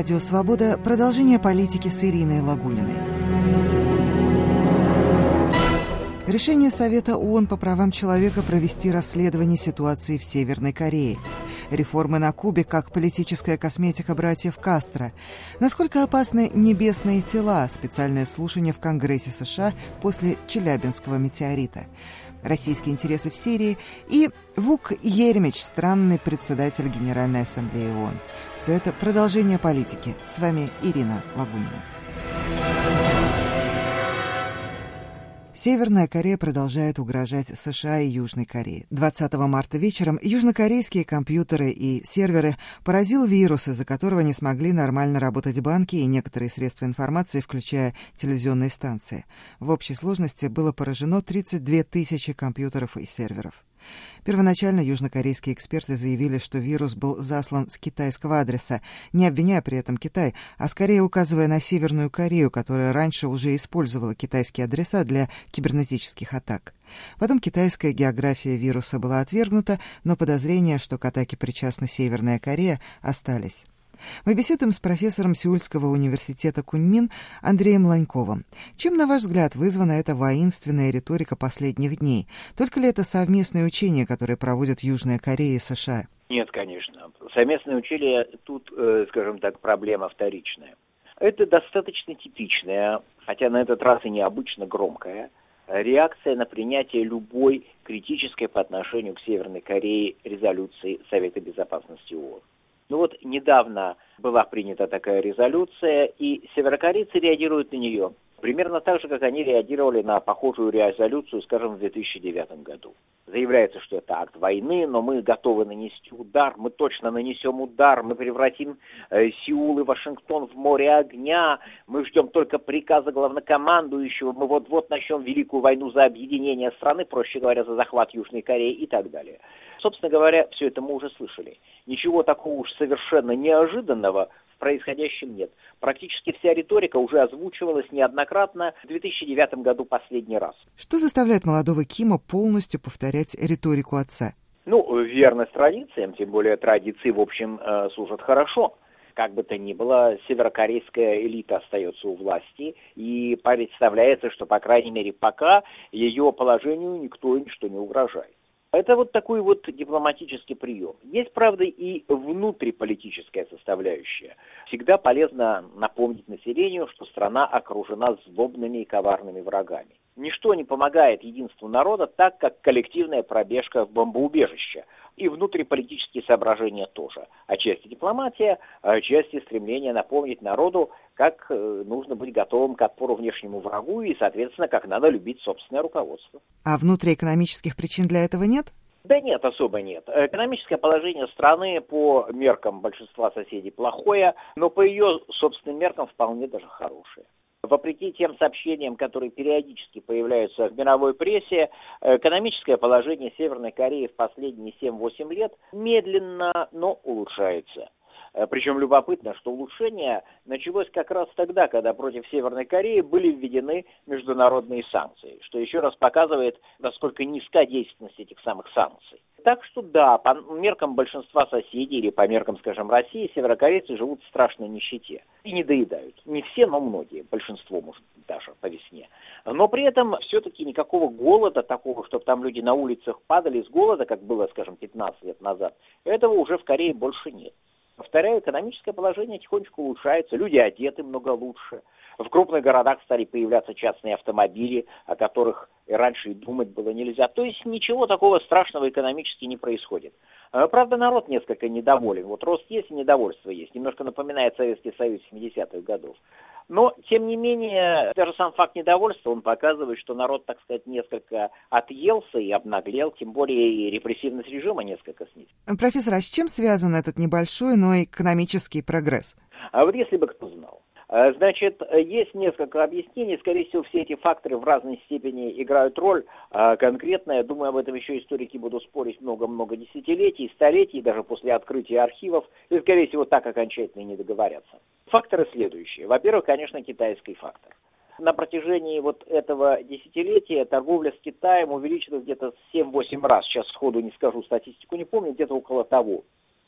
Радио «Свобода» – продолжение политики с Ириной Лагуниной. Решение Совета ООН по правам человека провести расследование ситуации в Северной Корее. Реформы на Кубе как политическая косметика братьев Кастро. Насколько опасны небесные тела? Специальное слушание в Конгрессе США после Челябинского метеорита. Российские интересы в Сирии и Вук Еремич, странный председатель Генеральной Ассамблеи ООН. Все это продолжение политики. С вами Ирина Лагунина. Северная Корея продолжает угрожать США и Южной Корее. 20 марта вечером южнокорейские компьютеры и серверы поразил вирус, из-за которого не смогли нормально работать банки и некоторые средства информации, включая телевизионные станции. В общей сложности было поражено 32 тысячи компьютеров и серверов. Первоначально южнокорейские эксперты заявили, что вирус был заслан с китайского адреса, не обвиняя при этом Китай, а скорее указывая на Северную Корею, которая раньше уже использовала китайские адреса для кибернетических атак. Потом китайская география вируса была отвергнута, но подозрения, что к атаке причастна Северная Корея, остались. Мы беседуем с профессором Сеульского университета Куньмин Андреем Ланьковым. Чем, на ваш взгляд, вызвана эта воинственная риторика последних дней? Только ли это совместные учения, которые проводят Южная Корея и США? Нет, конечно. Совместные учения тут, скажем так, проблема вторичная. Это достаточно типичная, хотя на этот раз и необычно громкая, реакция на принятие любой критической по отношению к Северной Корее резолюции Совета Безопасности ООН. Ну вот недавно была принята такая резолюция, и северокорейцы реагируют на нее примерно так же, как они реагировали на похожую резолюцию, скажем, в 2009 году. Заявляется, что это акт войны, но мы готовы нанести удар, мы точно нанесем удар, мы превратим Сеул и Вашингтон в море огня, мы ждем только приказа главнокомандующего, мы вот-вот начнем великую войну за объединение страны, проще говоря, за захват Южной Кореи и так далее. Собственно говоря, все это мы уже слышали. Ничего такого уж совершенно неожиданного в происходящем нет. Практически вся риторика уже озвучивалась неоднократно в 2009 году последний раз. Что заставляет молодого Кима полностью повторять риторику отца? Верность традициям, тем более традиции, в общем, служат хорошо. Как бы то ни было, северокорейская элита остается у власти, и представляется, что, по крайней мере, пока ее положению никто и ничто не угрожает. Это вот такой вот дипломатический прием. Есть, правда, и внутриполитическая составляющая. Всегда полезно напомнить населению, что страна окружена злобными и коварными врагами. Ничто не помогает единству народа так, как коллективная пробежка в бомбоубежище. И внутриполитические соображения тоже. Отчасти дипломатия, отчасти стремление напомнить народу, как нужно быть готовым к отпору внешнему врагу и, соответственно, как надо любить собственное руководство. А внутриэкономических причин для этого нет? Да нет, особо нет. Экономическое положение страны по меркам большинства соседей плохое, но по ее собственным меркам вполне даже хорошее. Вопреки тем сообщениям, которые периодически появляются в мировой прессе, экономическое положение Северной Кореи в последние 7-8 лет медленно, но улучшается. Причем любопытно, что улучшение началось как раз тогда, когда против Северной Кореи были введены международные санкции, что еще раз показывает, насколько низка действенность этих самых санкций. Так что да, по меркам большинства соседей или по меркам, скажем, России, северокорейцы живут в страшной нищете и не доедают. Не все, но многие, большинство, может быть, даже по весне. Но при этом все-таки никакого голода такого, чтобы там люди на улицах падали с голода, как было, скажем, 15 лет назад, этого уже в Корее больше нет. Повторяю, экономическое положение тихонечко улучшается, люди одеты много лучше. В крупных городах стали появляться частные автомобили, о которых и раньше и думать было нельзя. То есть ничего такого страшного экономически не происходит. Правда, народ несколько недоволен. Вот рост есть и недовольство есть. Немножко напоминает Советский Союз 70-х годов. Но, тем не менее, даже сам факт недовольства, он показывает, что народ, так сказать, несколько отъелся и обнаглел, тем более и репрессивность режима несколько снизилась. Профессор, а с чем связан этот небольшой, но экономический прогресс? А вот если бы кто знал. Значит, есть несколько объяснений. Скорее всего, все эти факторы в разной степени играют роль. Конкретно, я думаю, об этом еще историки будут спорить много-много десятилетий, столетий, даже после открытия архивов. И, скорее всего, так окончательно и не договорятся. Факторы следующие. Во-первых, конечно, китайский фактор. На протяжении вот этого десятилетия торговля с Китаем увеличилась где-то 7-8 раз. Сейчас сходу не скажу, статистику не помню, где-то около того.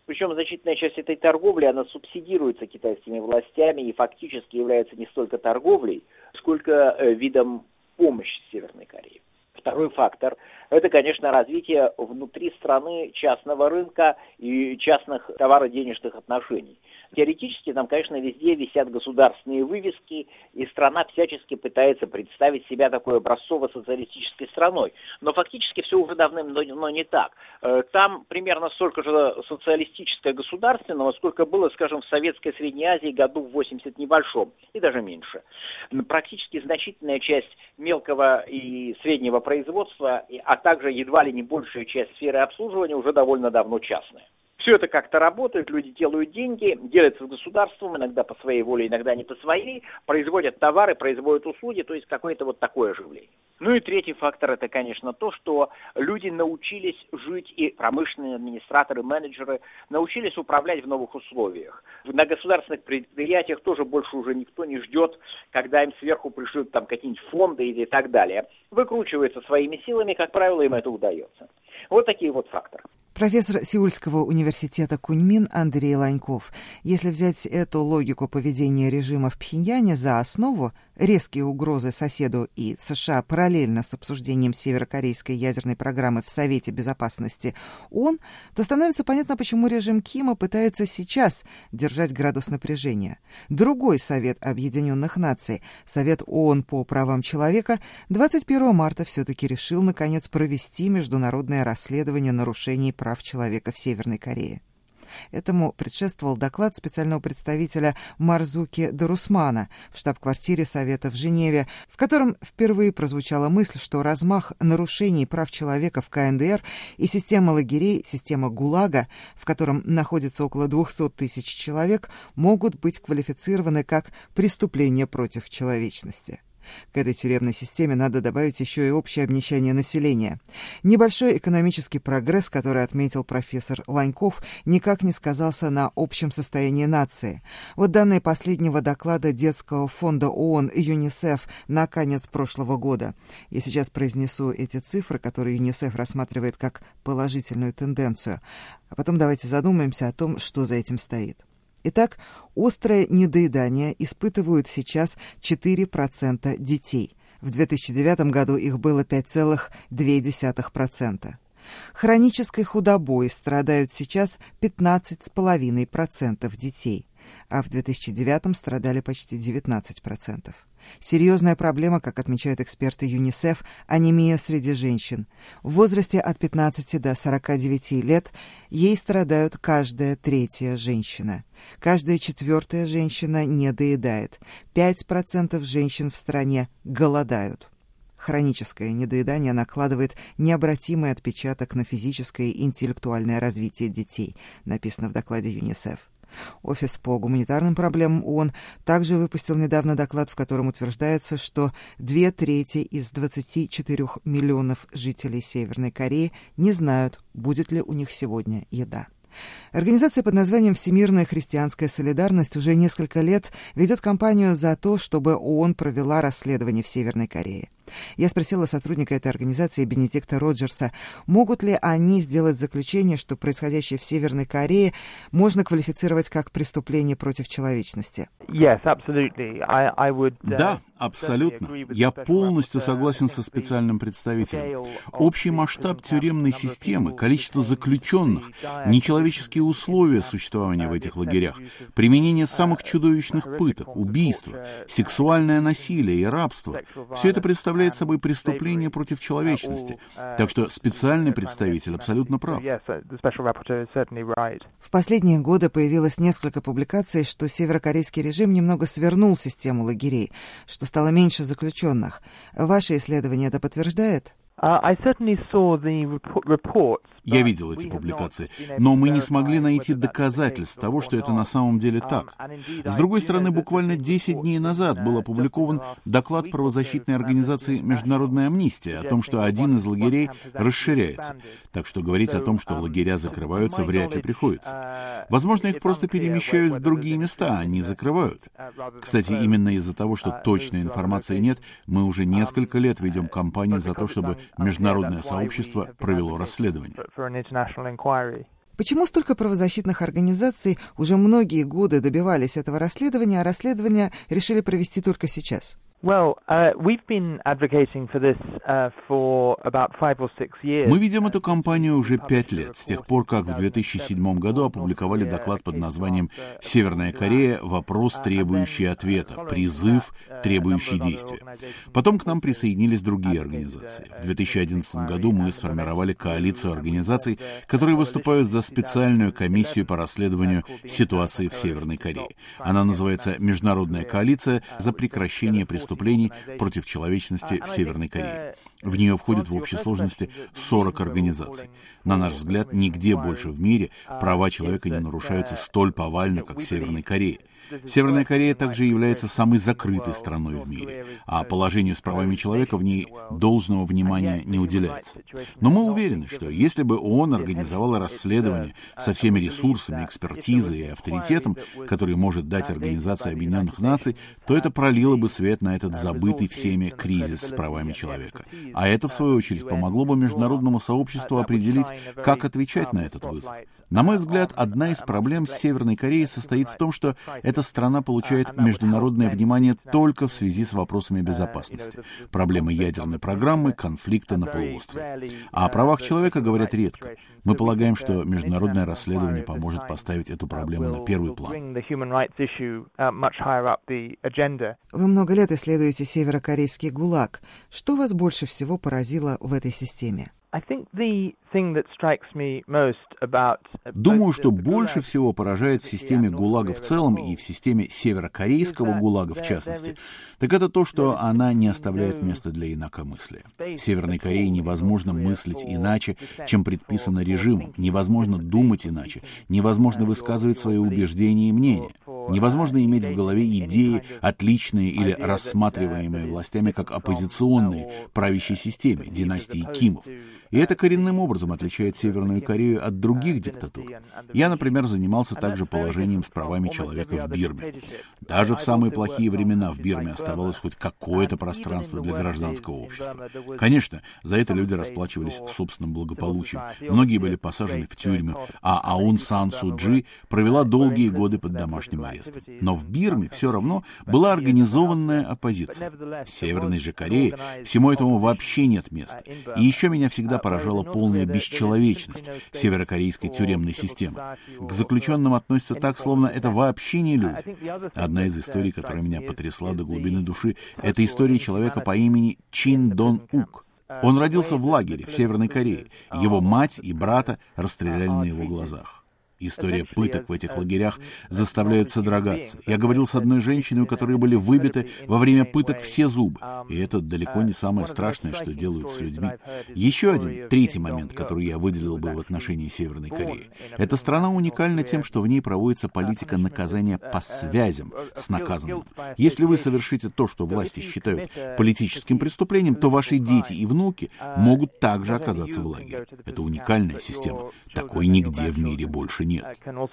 Причем значительная часть этой торговли, она субсидируется китайскими властями и фактически является не столько торговлей, сколько видом помощи Северной Корее. Второй фактор – это, конечно, развитие внутри страны частного рынка и частных товаро-денежных отношений. Теоретически там, конечно, везде висят государственные вывески, и страна всячески пытается представить себя такой образцово-социалистической страной. Но фактически все уже давным-давно не так. Там примерно столько же социалистическое государственного, сколько было, скажем, в Советской Средней Азии году в 80 небольшом, и даже меньше. Практически значительная часть мелкого и среднего производства, а также едва ли не большая часть сферы обслуживания уже довольно давно частная. Все это как-то работает, люди делают деньги, делятся с государством, иногда по своей воле, иногда не по своей, производят товары, производят услуги, то есть какое-то вот такое оживление. Ну и третий фактор – это, конечно, то, что люди научились жить, и промышленные администраторы, менеджеры научились управлять в новых условиях. На государственных предприятиях тоже больше уже никто не ждет, когда им сверху пришлют там какие-нибудь фонды и так далее. Выкручиваются своими силами, как правило, им это удается. Вот такие вот факторы. Профессор Сеульского университета Куньмин Андрей Ланьков. Если взять эту логику поведения режима в Пхеньяне за основу, резкие угрозы соседу и США параллельно с обсуждением северокорейской ядерной программы в Совете Безопасности ООН, то становится понятно, почему режим Кима пытается сейчас держать градус напряжения. Другой Совет Объединенных Наций, Совет ООН по правам человека, 21 марта все-таки решил, наконец, провести международное расследование нарушений прав человека в Северной Корее. Этому предшествовал доклад специального представителя Марзуки Дарусмана в штаб-квартире Совета в Женеве, в котором впервые прозвучала мысль, что размах нарушений прав человека в КНДР и система лагерей, система ГУЛАГа, в котором находится около 200 тысяч человек, могут быть квалифицированы как преступления против человечности. К этой тюремной системе надо добавить еще и общее обнищание населения. Небольшой экономический прогресс, который отметил профессор Ланьков, никак не сказался на общем состоянии нации. Вот данные последнего доклада детского фонда ООН ЮНИСЕФ на конец прошлого года. Я сейчас произнесу эти цифры, которые ЮНИСЕФ рассматривает как положительную тенденцию. А потом давайте задумаемся о том, что за этим стоит. Итак, острое недоедание испытывают сейчас 4% детей. В 2009 году их было 5,2%. Хронической худобой страдают сейчас 15,5% детей, а в 2009 страдали почти 19%. Серьезная проблема, как отмечают эксперты ЮНИСЕФ, анемия среди женщин. В возрасте от 15 до 49 лет ей страдают каждая третья женщина. Каждая четвертая женщина недоедает. 5% женщин в стране голодают. Хроническое недоедание накладывает необратимый отпечаток на физическое и интеллектуальное развитие детей, написано в докладе ЮНИСЕФ. Офис по гуманитарным проблемам ООН также выпустил недавно доклад, в котором утверждается, что 2/3 из 24 миллионов жителей Северной Кореи не знают, будет ли у них сегодня еда. Организация под названием «Всемирная христианская солидарность» уже несколько лет ведет кампанию за то, чтобы ООН провела расследование в Северной Корее. Я спросила сотрудника этой организации Бенедикта Роджерса, могут ли они сделать заключение, что происходящее в Северной Корее можно квалифицировать как преступление против человечности. Да, абсолютно. Я полностью согласен со специальным представителем. Общий масштаб тюремной системы, количество заключенных, нечеловеческие условия существования в этих лагерях, применение самых чудовищных пыток, убийства, сексуальное насилие и рабство – все это представляет собой преступление против человечности. Так что специальный представитель абсолютно прав. В последние годы появилось несколько публикаций, что северокорейский режим немного свернул систему лагерей, что стало меньше заключенных. Ваше исследование это подтверждает? Я видел эти публикации, но мы не смогли найти доказательств того, что это на самом деле так. С другой стороны, буквально 10 дней назад был опубликован доклад правозащитной организации «Международная амнистия» о том, что один из лагерей расширяется. Так что говорить о том, что лагеря закрываются, вряд ли приходится. Возможно, их просто перемещают в другие места, а не закрывают. Кстати, именно из-за того, что точной информации нет, мы уже несколько лет ведем кампанию за то, чтобы международное сообщество провело расследование. Почему столько правозащитных организаций уже многие годы добивались этого расследования, а расследование решили провести только сейчас? Мы ведем эту кампанию уже 5 лет, с тех пор, как в 2007 году опубликовали доклад под названием «Северная Корея. Вопрос, требующий ответа. Призыв, требующий действия». Потом к нам присоединились другие организации. В 2011 году мы сформировали коалицию организаций, которые выступают за специальную комиссию по расследованию ситуации в Северной Корее. Она называется «Международная коалиция за прекращение преступлений против человечности в Северной Корее». В нее входит в общей сложности 40 организаций. На наш взгляд, нигде больше в мире права человека не нарушаются столь повально, как в Северной Корее. Северная Корея также является самой закрытой страной в мире, а положению с правами человека в ней должного внимания не уделяется. Но мы уверены, что если бы ООН организовала расследование со всеми ресурсами, экспертизой и авторитетом, который может дать Организация Объединенных Наций, то это пролило бы свет на этот забытый всеми кризис с правами человека. А это, в свою очередь, помогло бы международному сообществу определить, как отвечать на этот вызов. На мой взгляд, одна из проблем с Северной Кореей состоит в том, что эта страна получает международное внимание только в связи с вопросами безопасности, проблемы ядерной программы, конфликта на полуострове. А о правах человека говорят редко. Мы полагаем, что международное расследование поможет поставить эту проблему на первый план. Вы много лет исследуете северокорейский ГУЛАГ. Что вас больше всего поразило в этой системе? Думаю, что больше всего поражает в системе ГУЛАГа в целом и в системе северокорейского ГУЛАГа в частности, так это то, что она не оставляет места для инакомыслия. В Северной Корее невозможно мыслить иначе, чем предписано режимом, невозможно думать иначе, невозможно высказывать свои убеждения и мнения. Невозможно иметь в голове идеи, отличные или рассматриваемые властями как оппозиционные правящей системе, династии Кимов. И это коренным образом отличает Северную Корею от других диктатур. Я, например, занимался также положением с правами человека в Бирме. Даже в самые плохие времена в Бирме оставалось хоть какое-то пространство для гражданского общества. Конечно, за это люди расплачивались собственным благополучием. Многие были посажены в тюрьмы, а Аун Сан Су Чжи провела долгие годы под домашним арестом. Но в Бирме все равно была организованная оппозиция. В Северной же Корее всему этому вообще нет места. И еще меня всегда поражала полная бесчеловечность северокорейской тюремной системы. К заключенным относятся так, словно это вообще не люди. Одна из историй, которая меня потрясла до глубины души, это история человека по имени Чин Дон Ук. Он родился в лагере в Северной Корее. Его мать и брата расстреляли на его глазах. История пыток в этих лагерях заставляет содрогаться. Я говорил с одной женщиной, у которой были выбиты во время пыток все зубы. И это далеко не самое страшное, что делают с людьми. Еще один, третий момент, который я выделил бы в отношении Северной Кореи. Эта страна уникальна тем, что в ней проводится политика наказания по связям с наказанным. Если вы совершите то, что власти считают политическим преступлением, то ваши дети и внуки могут также оказаться в лагере. Это уникальная система. Такой нигде в мире больше нет.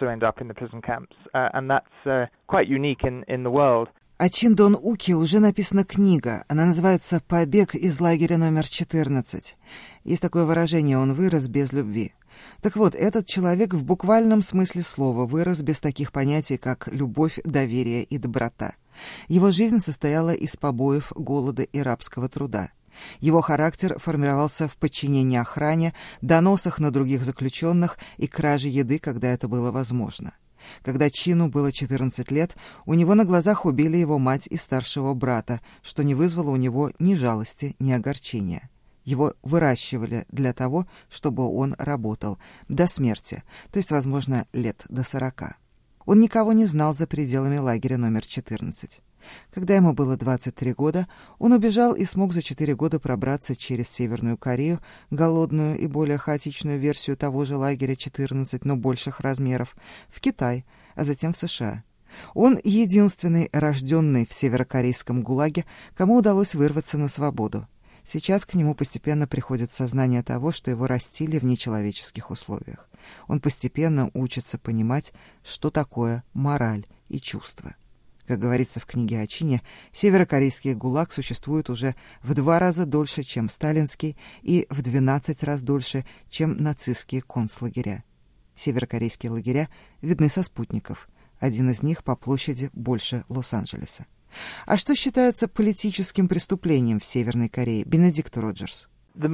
О Чин Дон Уке уже написана книга. Она называется «Побег из лагеря номер 14». Есть такое выражение «он вырос без любви». Так вот, этот человек в буквальном смысле слова вырос без таких понятий, как любовь, доверие и доброта. Его жизнь состояла из побоев, голода и рабского труда. Его характер формировался в подчинении охране, доносах на других заключенных и краже еды, когда это было возможно. Когда Чину было 14 лет, у него на глазах убили его мать и старшего брата, что не вызвало у него ни жалости, ни огорчения. Его выращивали для того, чтобы он работал до смерти, то есть, возможно, лет до 40. Он никого не знал за пределами лагеря номер 14. Когда ему было 23 года, он убежал и смог за 4 года пробраться через Северную Корею, голодную и более хаотичную версию того же лагеря 14, но больших размеров, в Китай, а затем в США. Он единственный рожденный в северокорейском ГУЛАГе, кому удалось вырваться на свободу. Сейчас к нему постепенно приходит сознание того, что его растили в нечеловеческих условиях. Он постепенно учится понимать, что такое мораль и чувства. Как говорится в книге о Чине, северокорейский ГУЛАГ существует уже в 2 раза дольше, чем сталинский, и в 12 раз дольше, чем нацистские концлагеря. Северокорейские лагеря видны со спутников. Один из них по площади больше Лос-Анджелеса. А что считается политическим преступлением в Северной Корее? Бенедикт Роджерс.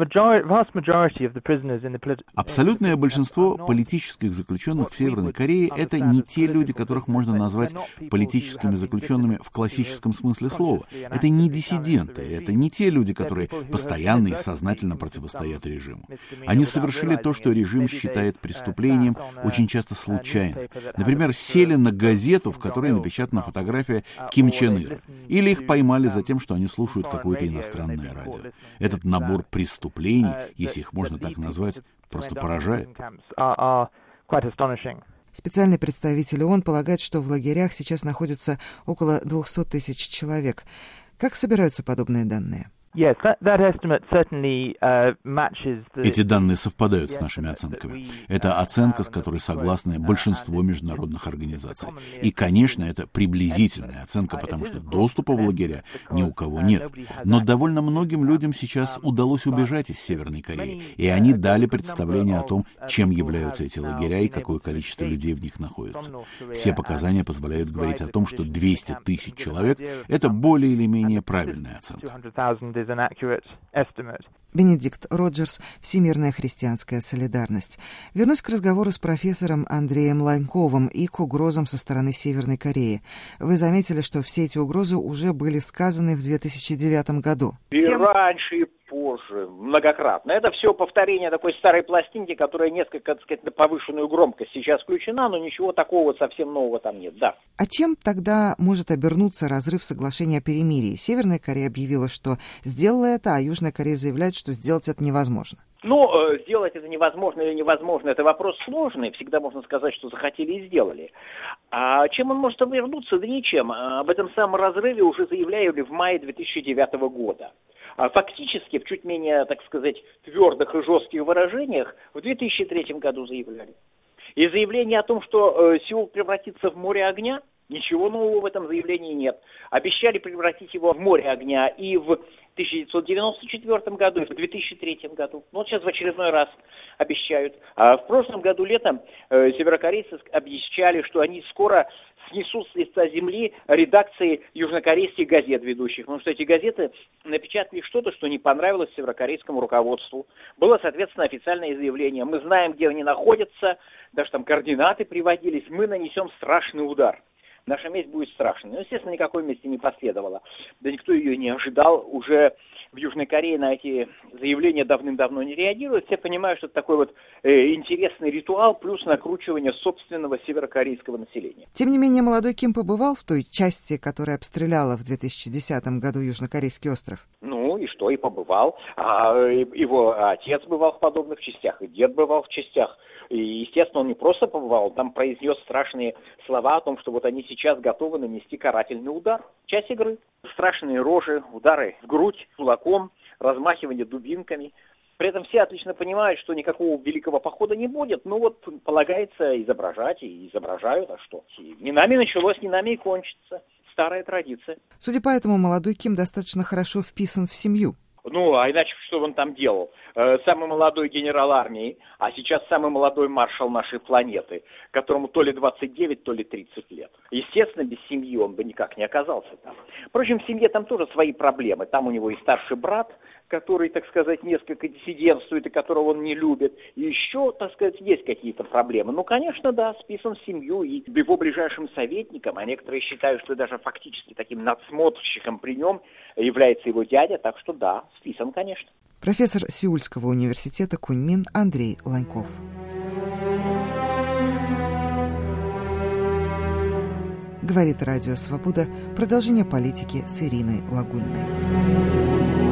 Абсолютное большинство политических заключенных в Северной Корее — это не те люди, которых можно назвать политическими заключенными в классическом смысле слова. Это не диссиденты, это не те люди, которые постоянно и сознательно противостоят режиму. Они совершили то, что режим считает преступлением, очень часто случайно. Например, сели на газету, в которой напечатана фотография Ким Чен Ира, или их поймали за тем, что они слушают какое-то иностранное радио. Этот набор преступлений, если их можно так назвать, просто поражает. Специальный представитель ООН полагает, что в лагерях сейчас находится около 200 тысяч человек. Как собираются подобные данные? Эти данные совпадают с нашими оценками. Это оценка, с которой согласны большинство международных организаций. И, конечно, это приблизительная оценка, потому что доступа в лагеря ни у кого нет. Но довольно многим людям сейчас удалось убежать из Северной Кореи, и они дали представление о том, чем являются эти лагеря и какое количество людей в них находится. Все показания позволяют говорить о том, что 200 тысяч человек — это более или менее правильная оценка. Бенедикт Роджерс, «Всемирная христианская солидарность». Вернусь к разговору с профессором Андреем Ланьковым и к угрозам со стороны Северной Кореи. Вы заметили, что все эти угрозы уже были сказаны в 2009 году. И раньше, и позже, многократно. Это все повторение такой старой пластинки, которая несколько, так сказать, на повышенную громкость сейчас включена, но ничего такого совсем нового там нет, да. А чем тогда может обернуться разрыв соглашения о перемирии? Северная Корея объявила, что сделала это, а Южная Корея заявляет, что сделать это невозможно. Ну, сделать это невозможно или невозможно, это вопрос сложный. Всегда можно сказать, что захотели и сделали. А чем он может обернуться? Да ничем. Об этом самом разрыве уже заявляли в мае 2009 года. Фактически, в чуть менее, так сказать, твердых и жестких выражениях в 2003 году заявляли. И заявление о том, что Сеул превратится в море огня, ничего нового в этом заявлении нет. Обещали превратить его в море огня и в 1994 году, и в 2003 году. Ну, вот сейчас в очередной раз обещают. А в прошлом году летом северокорейцы обещали, что они скоро снесут с лица земли редакции южнокорейских газет ведущих. Потому что эти газеты напечатали что-то, что не понравилось северокорейскому руководству. Было, соответственно, официальное заявление. Мы знаем, где они находятся, даже там координаты приводились. Мы нанесем страшный удар. Наша месть будет страшной. Но, естественно, никакой мести не последовало. Да никто ее не ожидал. Уже в Южной Корее на эти заявления давным-давно не реагируют. Все понимают, что это такой вот интересный ритуал, плюс накручивание собственного северокорейского населения. Тем не менее, молодой Ким побывал в той части, которая обстреляла в 2010 году Южнокорейский остров? Ну и что, и побывал. Его отец бывал в подобных частях, и дед бывал в частях. И, естественно, он не просто побывал, он там произнес страшные слова о том, что вот они сейчас готовы нанести карательный удар. Часть игры. Страшные рожи, удары в грудь, кулаком, размахивание дубинками. При этом все отлично понимают, что никакого великого похода не будет. Ну вот полагается изображать, и изображают, а что? Не нами началось, не нами и кончится. Старая традиция. Судя по этому, молодой Ким достаточно хорошо вписан в семью. Ну, а иначе что он там делал? Самый молодой генерал армии, а сейчас самый молодой маршал нашей планеты, которому то ли 29, то ли 30 лет. Естественно, без семьи он бы никак не оказался там. Впрочем, в семье там тоже свои проблемы. Там у него и старший брат, который, так сказать, несколько диссидентствует и которого он не любит. И еще, так сказать, есть какие-то проблемы. Ну, конечно, да, списан в семью и его ближайшим советником, а некоторые считают, что даже фактически таким надсмотрщиком при нем является его дядя, так что да, списан, конечно. Профессор Сеульского университета Куньмин Андрей Ланьков. Говорит Радио Свобода. Продолжение политики с Ириной Лагуниной.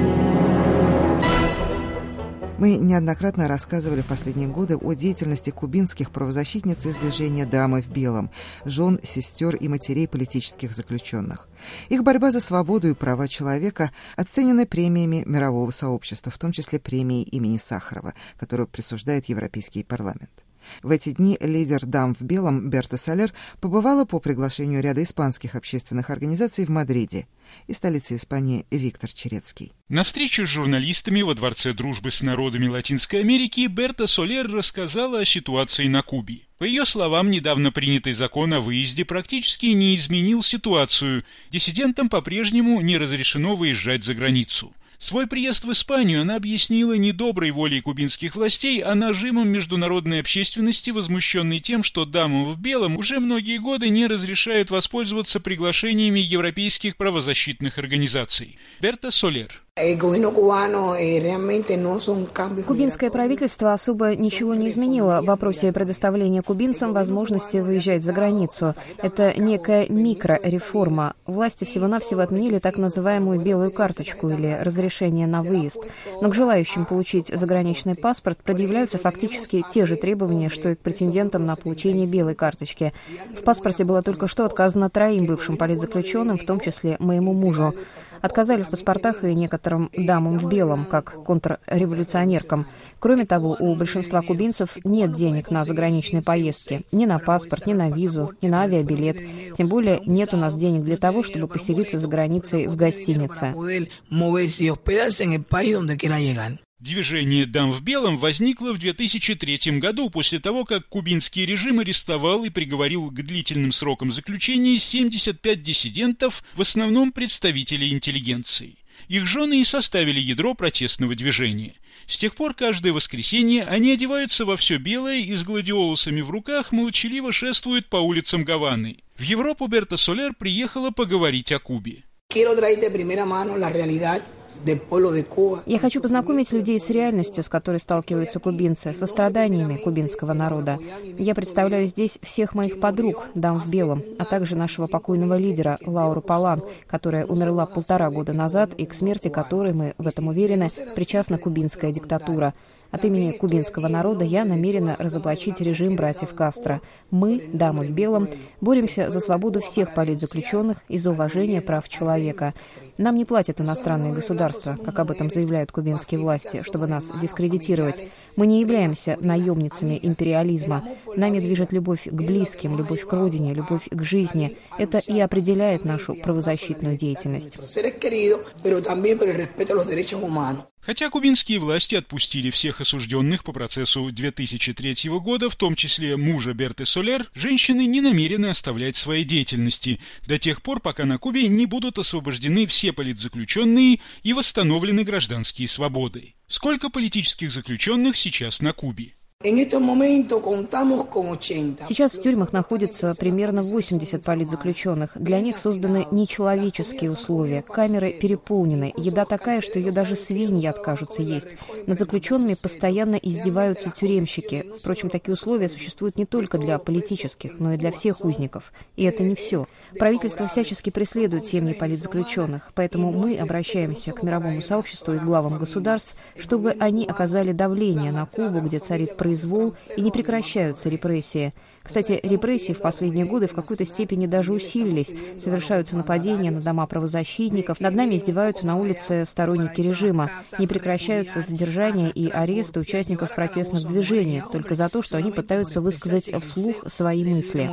Мы неоднократно рассказывали в последние годы о деятельности кубинских правозащитниц из движения «Дамы в белом», жен, сестер и матерей политических заключенных. Их борьба за свободу и права человека оценены премиями мирового сообщества, в том числе премией имени Сахарова, которую присуждает Европейский парламент. В эти дни лидер «Дам в белом» Берта Солер побывала по приглашению ряда испанских общественных организаций в Мадриде. Из столицы Испании Виктор Черецкий. На встрече с журналистами во Дворце дружбы с народами Латинской Америки Берта Солер рассказала о ситуации на Кубе. По ее словам, недавно принятый закон о выезде практически не изменил ситуацию. Диссидентам по-прежнему не разрешено выезжать за границу. Свой приезд в Испанию она объяснила не доброй волей кубинских властей, а нажимом международной общественности, возмущенной тем, что дамам в белом уже многие годы не разрешают воспользоваться приглашениями европейских правозащитных организаций. Берта Солер. Кубинское правительство особо ничего не изменило в вопросе предоставления кубинцам возможности выезжать за границу. Это некая микрореформа. Власти всего-навсего отменили так называемую белую карточку или разрешение на выезд. Но к желающим получить заграничный паспорт предъявляются фактически те же требования, что и к претендентам на получение белой карточки. В паспорте было только что отказано 3 бывшим политзаключенным, в том числе моему мужу. Отказали в паспортах и некоторым дамам в белом, как контрреволюционеркам. Кроме того, у большинства кубинцев нет денег на заграничные поездки. Ни на паспорт, ни на визу, ни на авиабилет. Тем более нет у нас денег для того, чтобы поселиться за границей в гостинице. Движение «Дам в белом» возникло в 2003 году после того, как кубинский режим арестовал и приговорил к длительным срокам заключения 75 диссидентов, в основном представителей интеллигенции. Их жены и составили ядро протестного движения. С тех пор каждое воскресенье они одеваются во все белое и с гладиолусами в руках молчаливо шествуют по улицам Гаваны. В Европу Берта Солер приехала поговорить о Кубе. Я хочу познакомить людей с реальностью, с которой сталкиваются кубинцы, со страданиями кубинского народа. Я представляю здесь всех моих подруг, дам в белом, а также нашего покойного лидера Лауру Палан, которая умерла 1,5 года назад и к смерти которой, мы в этом уверены, причастна кубинская диктатура. От имени кубинского народа я намерена разоблачить режим братьев Кастро. Мы, дамы в белом, боремся за свободу всех политзаключенных и за уважение прав человека. Нам не платят иностранные государства, как об этом заявляют кубинские власти, чтобы нас дискредитировать. Мы не являемся наемницами империализма. Нами движет любовь к близким, любовь к родине, любовь к жизни. Это и определяет нашу правозащитную деятельность. Хотя кубинские власти отпустили всех осужденных по процессу 2003 года, в том числе мужа Берты Солер, женщины не намерены оставлять своей деятельности до тех пор, пока на Кубе не будут освобождены все политзаключенные и восстановлены гражданские свободы. Сколько политических заключенных сейчас на Кубе? Сейчас в тюрьмах находится примерно 80 политзаключенных. Для них созданы нечеловеческие условия. Камеры переполнены. Еда такая, что ее даже свиньи откажутся есть. Над заключенными постоянно издеваются тюремщики. Впрочем, такие условия существуют не только для политических, но и для всех узников. И это не все. Правительство всячески преследует семьи политзаключенных. Поэтому мы обращаемся к мировому сообществу и главам государств, чтобы они оказали давление на Кубу, где царит произвол, и не прекращаются репрессии. Кстати, репрессии в последние годы в какой-то степени даже усилились. Совершаются нападения на дома правозащитников, над нами издеваются на улице сторонники режима. Не прекращаются задержания и аресты участников протестных движений только за то, что они пытаются высказать вслух свои мысли.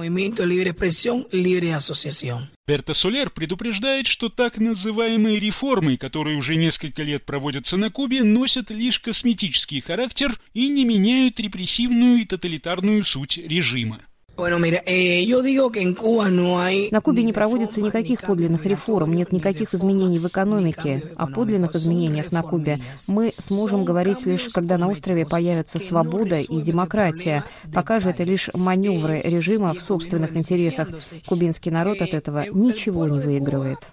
Берта Солер предупреждает, что так называемые реформы, которые уже несколько лет проводятся на Кубе, носят лишь косметический характер и не меняют репрессивную и тоталитарную суть режима. На Кубе не проводится никаких подлинных реформ, нет никаких изменений в экономике. О подлинных изменениях на Кубе мы сможем говорить лишь, когда на острове появится свобода и демократия. Пока же это лишь маневры режима в собственных интересах. Кубинский народ от этого ничего не выигрывает.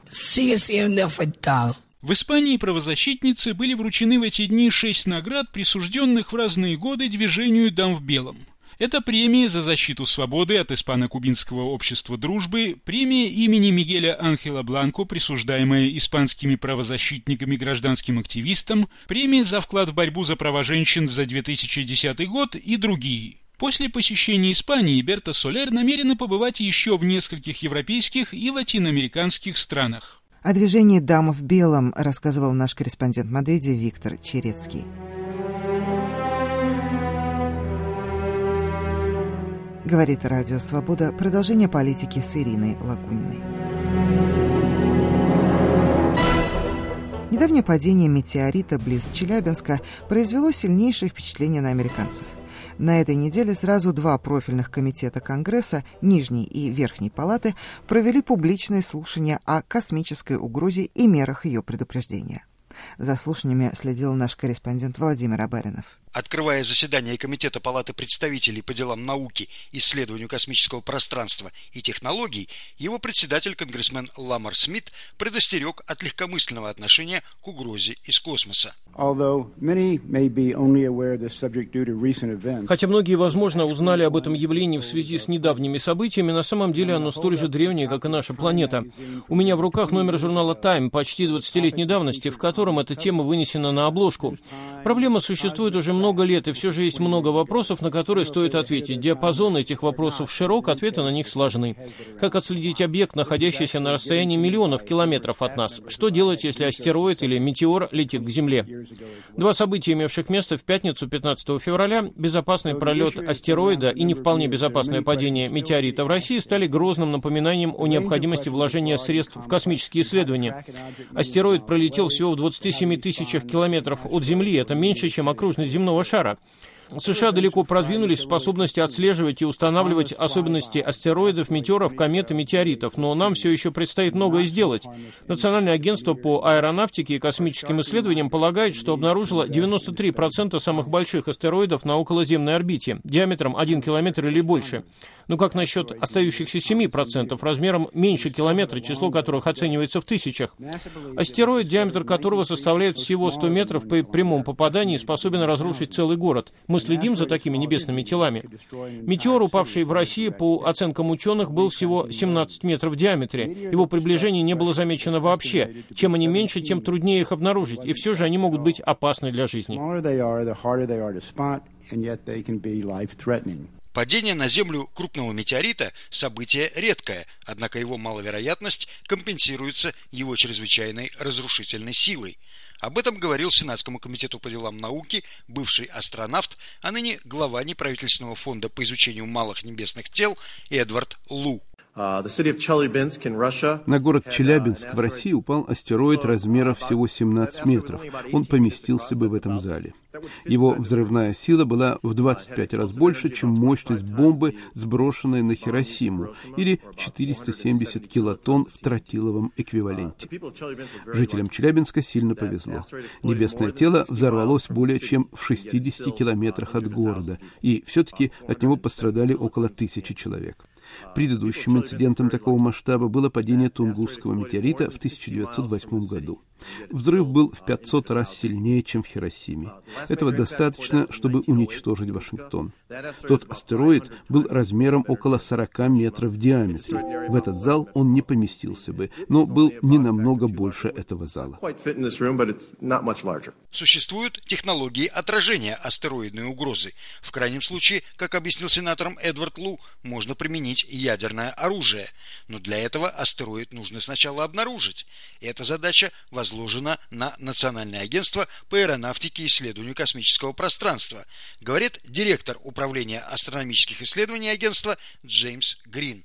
В Испании правозащитницы были вручены в эти дни 6 наград, присужденных в разные годы движению «Дам в белом». Это премия за защиту свободы от Испано-Кубинского общества дружбы, премия имени Мигеля Анхела Бланко, присуждаемая испанскими правозащитниками и гражданским активистам, премия за вклад в борьбу за права женщин за 2010 год и другие. После посещения Испании Берта Солер намерена побывать еще в нескольких европейских и латиноамериканских странах. О движении «Дам в белом» рассказывал наш корреспондент в Мадриде Виктор Черецкий. Говорит Радио Свобода. Продолжение политики с Ириной Лакуниной. Недавнее падение метеорита близ Челябинска произвело сильнейшее впечатление на американцев. На этой неделе сразу два профильных комитета Конгресса, Нижней и Верхней палаты, провели публичные слушания о космической угрозе и мерах ее предупреждения. За слушаниями следил наш корреспондент Владимир Абаринов. Открывая заседание Комитета Палаты представителей по делам науки, исследованию космического пространства и технологий, его председатель, конгрессмен Ламар Смит, предостерег от легкомысленного отношения к угрозе из космоса. Хотя многие, возможно, узнали об этом явлении в связи с недавними событиями, на самом деле оно столь же древнее, как и наша планета. У меня в руках номер журнала Time почти 20-летней давности, в котором эта тема вынесена на обложку. Проблема существует уже много лет, и все же есть много вопросов, на которые стоит ответить. Диапазон этих вопросов широк, ответы на них слаженный. Как отследить объект, находящийся на расстоянии миллионов километров от нас? Что делать, если астероид или метеор летит к Земле? Два события, имевших место в пятницу 15 февраля, безопасный пролет астероида и не вполне безопасное падение метеорита в России, стали грозным напоминанием о необходимости вложения средств в космические исследования. Астероид пролетел всего в 27 тысячах километров от Земли, это меньше, чем окружность земного шара. США далеко продвинулись в способности отслеживать и устанавливать особенности астероидов, метеоров, комет и метеоритов, но нам все еще предстоит многое сделать. Национальное агентство по аэронавтике и космическим исследованиям полагает, что обнаружило 93% самых больших астероидов на околоземной орбите, диаметром 1 километр или больше. Но как насчет остающихся 7%, размером меньше километра, число которых оценивается в тысячах? Астероид, диаметр которого составляет всего 100 метров, при прямом попадании способен разрушить целый город. Мы следим за такими небесными телами. Метеор, упавший в России, по оценкам ученых, был всего 17 метров в диаметре. Его приближение не было замечено вообще. Чем они меньше, тем труднее их обнаружить, и все же они могут быть опасны для жизни. Падение на Землю крупного метеорита – событие редкое, однако его маловероятность компенсируется его чрезвычайной разрушительной силой. Об этом говорил Сенатскому комитету по делам науки бывший астронавт, а ныне глава неправительственного фонда по изучению малых небесных тел Эдвард Лу. На город Челябинск в России упал астероид размера всего 17 метров. Он поместился бы в этом зале. Его взрывная сила была в 25 раз больше, чем мощность бомбы, сброшенной на Хиросиму, или 470 килотонн в тротиловом эквиваленте. Жителям Челябинска сильно повезло. Небесное тело взорвалось более чем в 60 километрах от города, и все-таки от него пострадали около 1000 человек. Предыдущим инцидентом такого масштаба было падение Тунгусского метеорита в 1908 году. Взрыв был в 500 раз сильнее, чем в Хиросиме. Этого достаточно, чтобы уничтожить Вашингтон. Тот астероид был размером около 40 метров в диаметре. В этот зал он не поместился бы, но был не намного больше этого зала. Существуют технологии отражения астероидной угрозы. В крайнем случае, как объяснил сенаторам Эдвард Лу, можно применить ядерное оружие. Но для этого астероид нужно сначала обнаружить. Эта задача возложена на Национальное агентство по аэронавтике и исследованию космического пространства, говорит директор управления астрономических исследований агентства Джеймс Грин.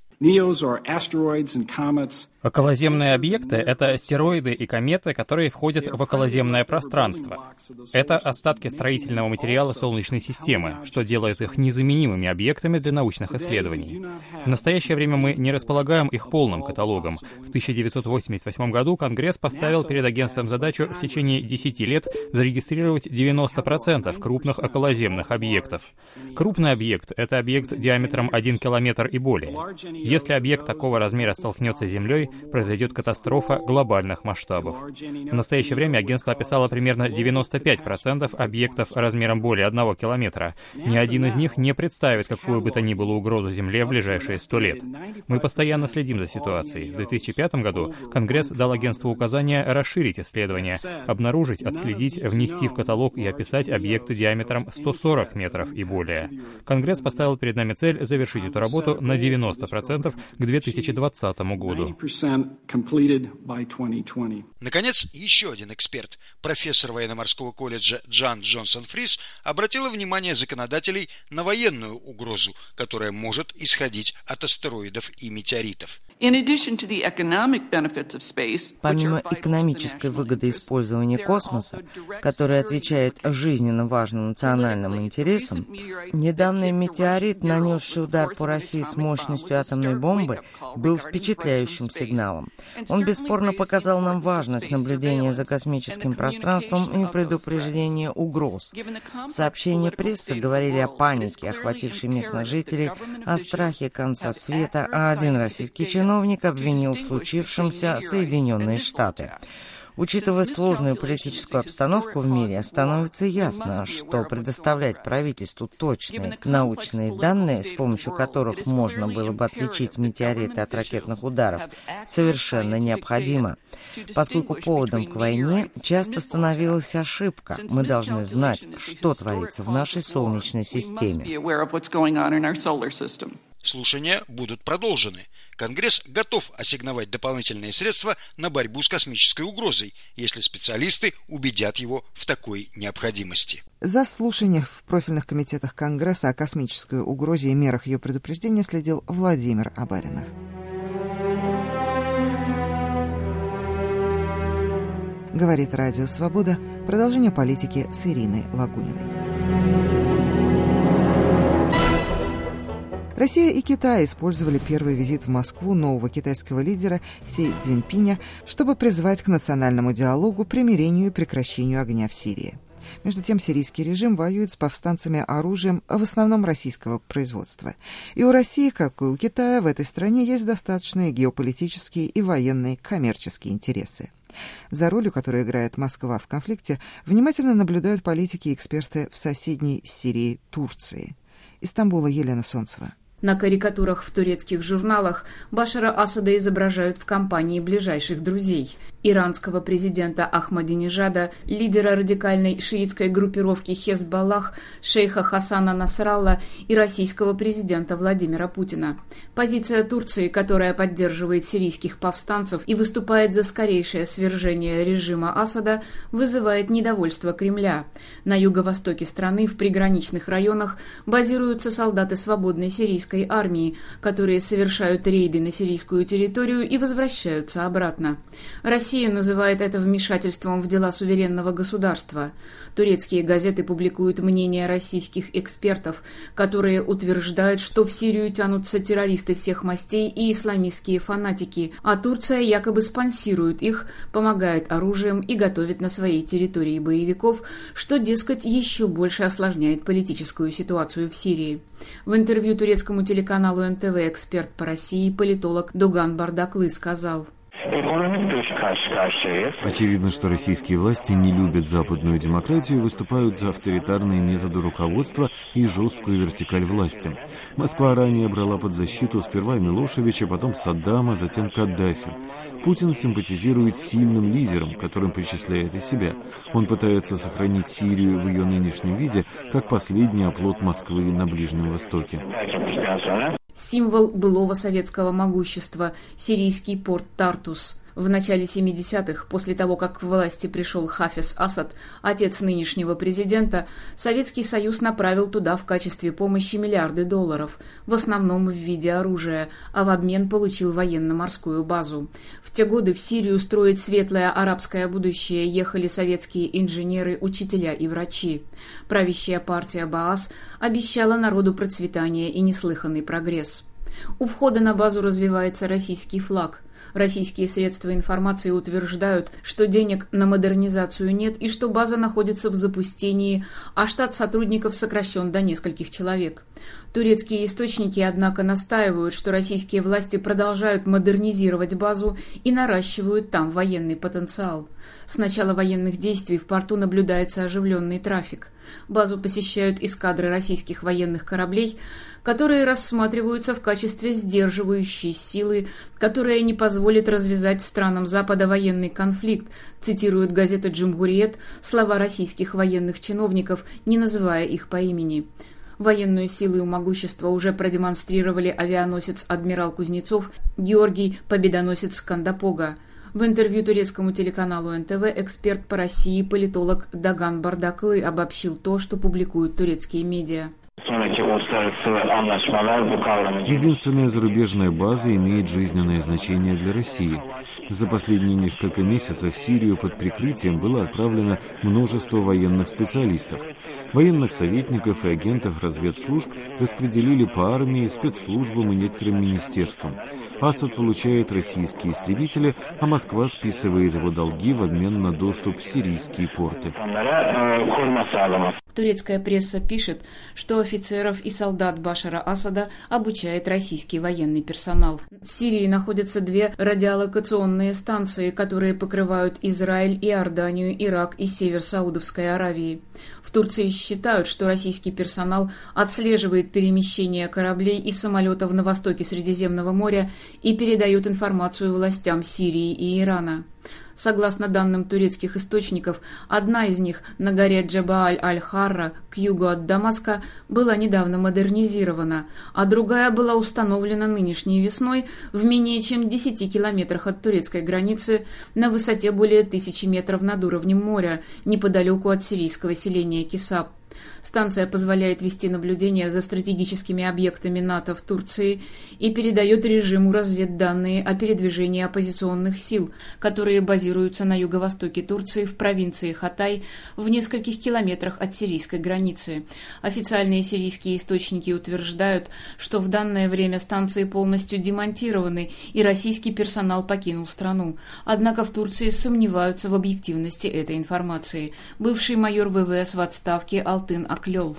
Околоземные объекты — это астероиды и кометы, которые входят в околоземное пространство. Это остатки строительного материала Солнечной системы, что делает их незаменимыми объектами для научных исследований. В настоящее время мы не располагаем их полным каталогом. В 1988 году Конгресс поставил перед агентством задачу в течение 10 лет зарегистрировать 90% крупных околоземных объектов. Крупный объект — это объект диаметром 1 километр и более. Если объект такого размера столкнется с Землей, произойдет катастрофа глобальных масштабов. В настоящее время агентство описало примерно 95% объектов размером более 1 километра. Ни один из них не представит какую бы то ни было угрозу Земле в ближайшие 100 лет. Мы постоянно следим за ситуацией. В 2005 году Конгресс дал агентству указание расширить исследования, обнаружить, отследить, внести в каталог и описать объекты диаметром 140 метров и более. Конгресс поставил перед нами цель завершить эту работу на 90% к 2020 году. Наконец, еще один эксперт, профессор военно-морского колледжа Джан Джонсон-Фрис, обратила внимание законодателей на военную угрозу, которая может исходить от астероидов и метеоритов. Помимо экономической выгоды использования космоса, который отвечает жизненно важным национальным интересам, недавний метеорит, нанесший удар по России с мощностью атомной бомбы, был впечатляющим сигналом. Он бесспорно показал нам важность наблюдения за космическим пространством и предупреждения угроз. Сообщения прессы говорили о панике, охватившей местных жителей, о страхе конца света, а один российский чиновник обвинил в случившемся Соединенные Штаты. Учитывая сложную политическую обстановку в мире, становится ясно, что предоставлять правительству точные научные данные, с помощью которых можно было бы отличить метеориты от ракетных ударов, совершенно необходимо. Поскольку поводом к войне часто становилась ошибка, мы должны знать, что творится в нашей Солнечной системе. Слушания будут продолжены. Конгресс готов ассигновать дополнительные средства на борьбу с космической угрозой, если специалисты убедят его в такой необходимости. За слушанием в профильных комитетах Конгресса о космической угрозе и мерах ее предупреждения следил Владимир Абаринов. Говорит Радио Свобода. Продолжение политики с Ириной Лагуниной. Россия и Китай использовали первый визит в Москву нового китайского лидера Си Цзиньпиня, чтобы призвать к национальному диалогу, примирению и прекращению огня в Сирии. Между тем, сирийский режим воюет с повстанцами оружием, в основном российского производства. И у России, как и у Китая, в этой стране есть достаточные геополитические и военные коммерческие интересы. За ролью, которую играет Москва в конфликте, внимательно наблюдают политики и эксперты в соседней с Сирией Турции. Из Стамбула Елена Солнцева. На карикатурах в турецких журналах Башара Асада изображают в компании ближайших друзей – иранского президента Ахмадинежада, лидера радикальной шиитской группировки Хезболлах шейха Хасана Насралла и российского президента Владимира Путина. Позиция Турции, которая поддерживает сирийских повстанцев и выступает за скорейшее свержение режима Асада, вызывает недовольство Кремля. На юго-востоке страны в приграничных районах базируются солдаты свободной сирийской армии, которые совершают рейды на сирийскую территорию и возвращаются обратно. Россия называет это вмешательством в дела суверенного государства. Турецкие газеты публикуют мнения российских экспертов, которые утверждают, что в Сирию тянутся террористы всех мастей и исламистские фанатики, а Турция якобы спонсирует их, помогает оружием и готовит на своей территории боевиков, что, дескать, еще больше осложняет политическую ситуацию в Сирии. В интервью турецкому телеканалу НТВ эксперт по России, политолог Дуган Бардаклы сказал: очевидно, что российские власти не любят западную демократию и выступают за авторитарные методы руководства и жесткую вертикаль власти. Москва ранее брала под защиту сперва Милошевича, потом Саддама, затем Каддафи. Путин симпатизирует сильным лидерам, которым причисляет и себя. Он пытается сохранить Сирию в ее нынешнем виде, как последний оплот Москвы на Ближнем Востоке. Символ былого советского могущества – сирийский порт Тартус. В начале 70-х, после того, как к власти пришел Хафиз Асад, отец нынешнего президента, Советский Союз направил туда в качестве помощи миллиарды долларов, в основном в виде оружия, а в обмен получил военно-морскую базу. В те годы в Сирию строить светлое арабское будущее ехали советские инженеры, учителя и врачи. Правящая партия Баас обещала народу процветание и неслыханный прогресс. У входа на базу развивается российский флаг. Российские средства информации утверждают, что денег на модернизацию нет и что база находится в запустении, а штат сотрудников сокращен до нескольких человек. Турецкие источники, однако, настаивают, что российские власти продолжают модернизировать базу и наращивают там военный потенциал. С начала военных действий в порту наблюдается оживленный трафик. Базу посещают эскадры российских военных кораблей, которые рассматриваются в качестве сдерживающей силы, которая не позволит развязать странам Запада военный конфликт, цитирует газета «Джумгуриет» слова российских военных чиновников, не называя их по имени. Военную силу и могущество уже продемонстрировали авианосец «Адмирал Кузнецов», Георгий «Победоносец Скандапога». В интервью турецкому телеканалу НТВ эксперт по России, политолог Даган Бардаклы обобщил то, что публикуют турецкие медиа. Единственная зарубежная база имеет жизненное значение для России. За последние несколько месяцев в Сирию под прикрытием было отправлено множество военных специалистов. Военных советников и агентов разведслужб распределили по армии, спецслужбам и некоторым министерствам. Асад получает российские истребители, а Москва списывает его долги в обмен на доступ в сирийские порты. Турецкая пресса пишет, что офицеров и солдат Башара Асада обучает российский военный персонал. В Сирии находятся 2 радиолокационные станции, которые покрывают Израиль, Иорданию, Ирак и север Саудовской Аравии. В Турции считают, что российский персонал отслеживает перемещение кораблей и самолетов на востоке Средиземного моря и передает информацию властям Сирии и Ирана. Согласно данным турецких источников, одна из них на горе Джабааль-аль-Харра к югу от Дамаска была недавно модернизирована, а другая была установлена нынешней весной в менее чем 10 километрах от турецкой границы на высоте более 1000 метров над уровнем моря, неподалеку от сирийского селения Кисап. Станция позволяет вести наблюдение за стратегическими объектами НАТО в Турции и передает режиму разведданные о передвижении оппозиционных сил, которые базируются на юго-востоке Турции в провинции Хатай в нескольких километрах от сирийской границы. Официальные сирийские источники утверждают, что в данное время станции полностью демонтированы и российский персонал покинул страну. Однако в Турции сомневаются в объективности этой информации. Бывший майор ВВС в отставке Алтын Аклёл.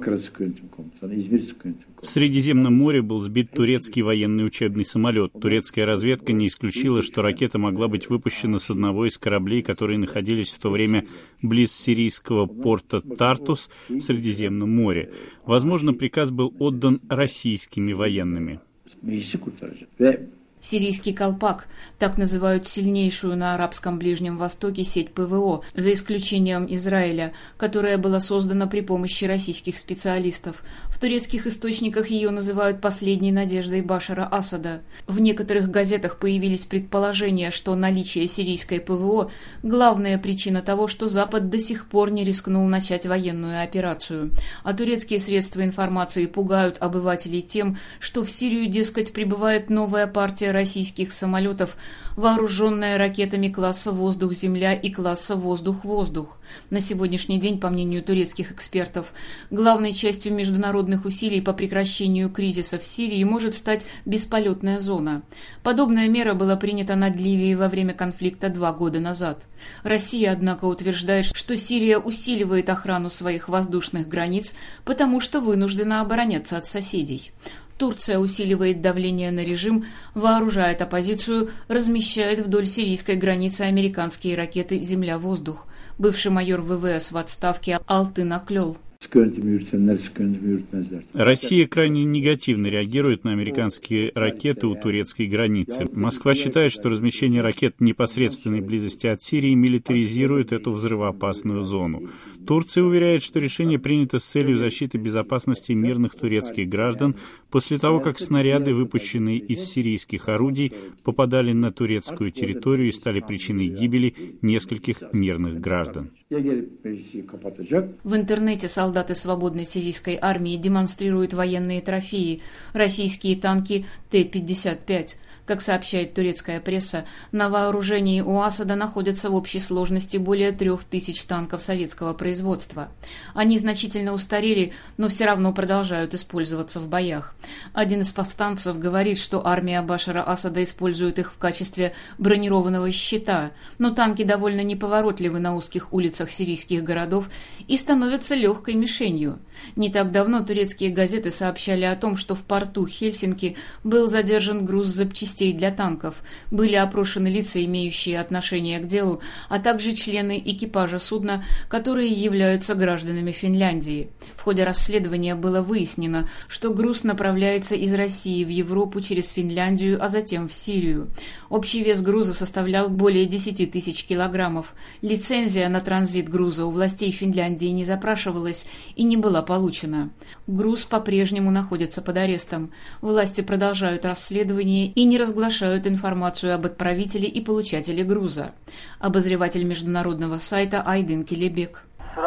В Средиземном море был сбит турецкий военный учебный самолет. Турецкая разведка не исключила, что ракета могла быть выпущена с одного из кораблей, которые находились в то время близ сирийского порта Тартус в Средиземном море. Возможно, приказ был отдан российскими военными. Сирийский колпак – так называют сильнейшую на арабском Ближнем Востоке сеть ПВО, за исключением Израиля, которая была создана при помощи российских специалистов. В турецких источниках ее называют последней надеждой Башара Асада. В некоторых газетах появились предположения, что наличие сирийской ПВО – главная причина того, что Запад до сих пор не рискнул начать военную операцию. А турецкие средства информации пугают обывателей тем, что в Сирию, дескать, прибывает новая партия российских самолетов, вооруженная ракетами класса «Воздух-Земля» и класса «Воздух-Воздух». На сегодняшний день, по мнению турецких экспертов, главной частью международных усилий по прекращению кризиса в Сирии может стать бесполетная зона. Подобная мера была принята над Ливией во время конфликта 2 года назад. Россия, однако, утверждает, что Сирия усиливает охрану своих воздушных границ, потому что вынуждена обороняться от соседей. Турция усиливает давление на режим, вооружает оппозицию, размещает вдоль сирийской границы американские ракеты «Земля-воздух». Бывший майор ВВС в отставке Алтын Аклёл. Россия крайне негативно реагирует на американские ракеты у турецкой границы. Москва считает, что размещение ракет в непосредственной близости от Сирии милитаризирует эту взрывоопасную зону. Турция уверяет, что решение принято с целью защиты безопасности мирных турецких граждан после того, как снаряды, выпущенные из сирийских орудий, попадали на турецкую территорию и стали причиной гибели нескольких мирных граждан. В интернете солдаты свободной сирийской армии демонстрируют военные трофеи – российские танки Т-55. Как сообщает турецкая пресса, на вооружении у Асада находятся в общей сложности более 3000 танков советского производства. Они значительно устарели, но все равно продолжают использоваться в боях. Один из повстанцев говорит, что армия Башара Асада использует их в качестве бронированного щита, но танки довольно неповоротливы на узких улицах сирийских городов и становятся легкой мишенью. Не так давно турецкие газеты сообщали о том, что в порту Хельсинки был задержан груз запчастей для танков. Были опрошены лица, имеющие отношение к делу, а также члены экипажа судна, которые являются гражданами Финляндии. В ходе расследования было выяснено, что груз направляется из России в Европу через Финляндию, а затем в Сирию. Общий вес груза составлял более 10 000 килограммов. Лицензия на транзит транзит груза у властей Финляндии не запрашивалась и не была получена. Груз по-прежнему находится под арестом. Власти продолжают расследование и не разглашают информацию об отправителе и получателе груза. Обозреватель международного сайта Айдын Келебек.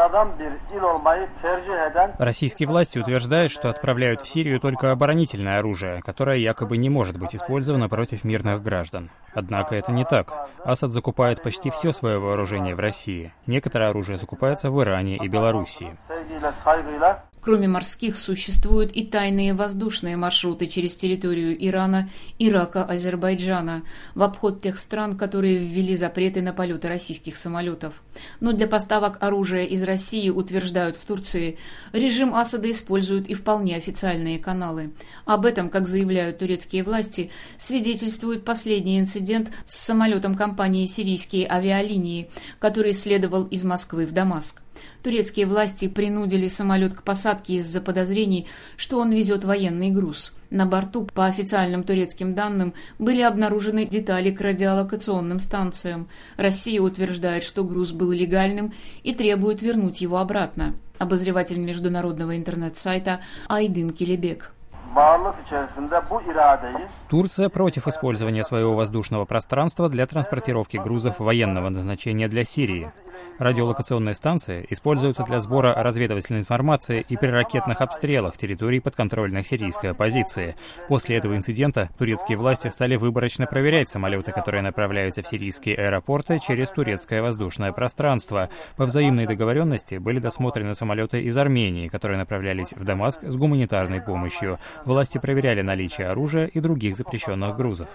Российские власти утверждают, что отправляют в Сирию только оборонительное оружие, которое якобы не может быть использовано против мирных граждан. Однако это не так. Асад закупает почти все свое вооружение в России. Некоторое оружие закупается в Иране и Белоруссии. Кроме морских, существуют и тайные воздушные маршруты через территорию Ирана, Ирака, Азербайджана, в обход тех стран, которые ввели запреты на полеты российских самолетов. Но для поставок оружия из России, утверждают в Турции, режим Асада использует и вполне официальные каналы. Об этом, как заявляют турецкие власти, свидетельствует последний инцидент с самолетом компании «Сирийские авиалинии», который следовал из Москвы в Дамаск. Турецкие власти принудили самолет к посадке из-за подозрений, что он везет военный груз. На борту, по официальным турецким данным, были обнаружены детали к радиолокационным станциям. Россия утверждает, что груз был легальным и требует вернуть его обратно. Обозреватель международного интернет-сайта Айдын Келебек. Турция против использования своего воздушного пространства для транспортировки грузов военного назначения для Сирии. Радиолокационные станции используются для сбора разведывательной информации и при ракетных обстрелах территорий подконтрольных сирийской оппозиции. После этого инцидента турецкие власти стали выборочно проверять самолеты, которые направляются в сирийские аэропорты через турецкое воздушное пространство. По взаимной договоренности были досмотрены самолеты из Армении, которые направлялись в Дамаск с гуманитарной помощью. Власти проверяли наличие оружия и других запрещенных грузов.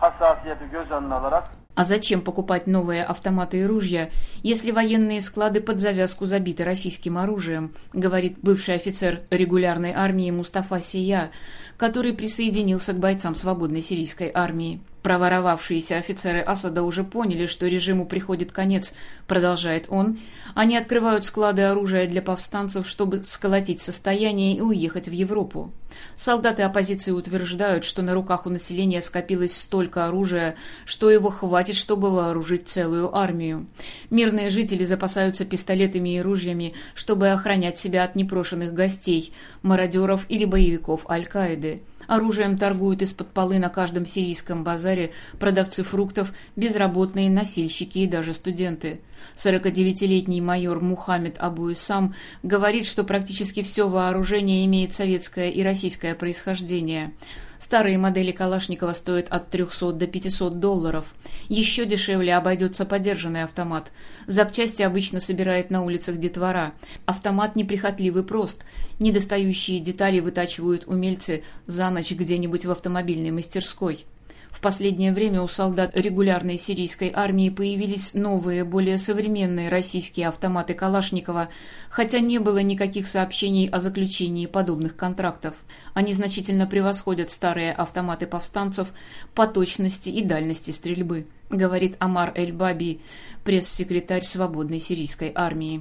А зачем покупать новые автоматы и ружья, если военные склады под завязку забиты российским оружием, говорит бывший офицер регулярной армии Мустафа Сия, который присоединился к бойцам свободной сирийской армии. Проворовавшиеся офицеры Асада уже поняли, что режиму приходит конец, продолжает он. Они открывают склады оружия для повстанцев, чтобы сколотить состояние и уехать в Европу. Солдаты оппозиции утверждают, что на руках у населения скопилось столько оружия, что его хватит, чтобы вооружить целую армию. Мирные жители запасаются пистолетами и ружьями, чтобы охранять себя от непрошенных гостей, мародеров или боевиков Аль-Каиды. Оружием торгуют из-под полы на каждом сирийском базаре продавцы фруктов, безработные, носильщики и даже студенты. 49-летний майор Мухаммед Абу-Исам говорит, что практически все вооружение имеет советское и российское происхождение. Старые модели Калашникова стоят от $300 до $500. Еще дешевле обойдется подержанный автомат. Запчасти обычно собирает на улицах детвора. Автомат неприхотливый прост. Недостающие детали вытачивают умельцы за ночь где-нибудь в автомобильной мастерской. В последнее время у солдат регулярной сирийской армии появились новые, более современные российские автоматы Калашникова, хотя не было никаких сообщений о заключении подобных контрактов. Они значительно превосходят старые автоматы повстанцев по точности и дальности стрельбы, говорит Амар Эль-Баби, пресс-секретарь свободной сирийской армии.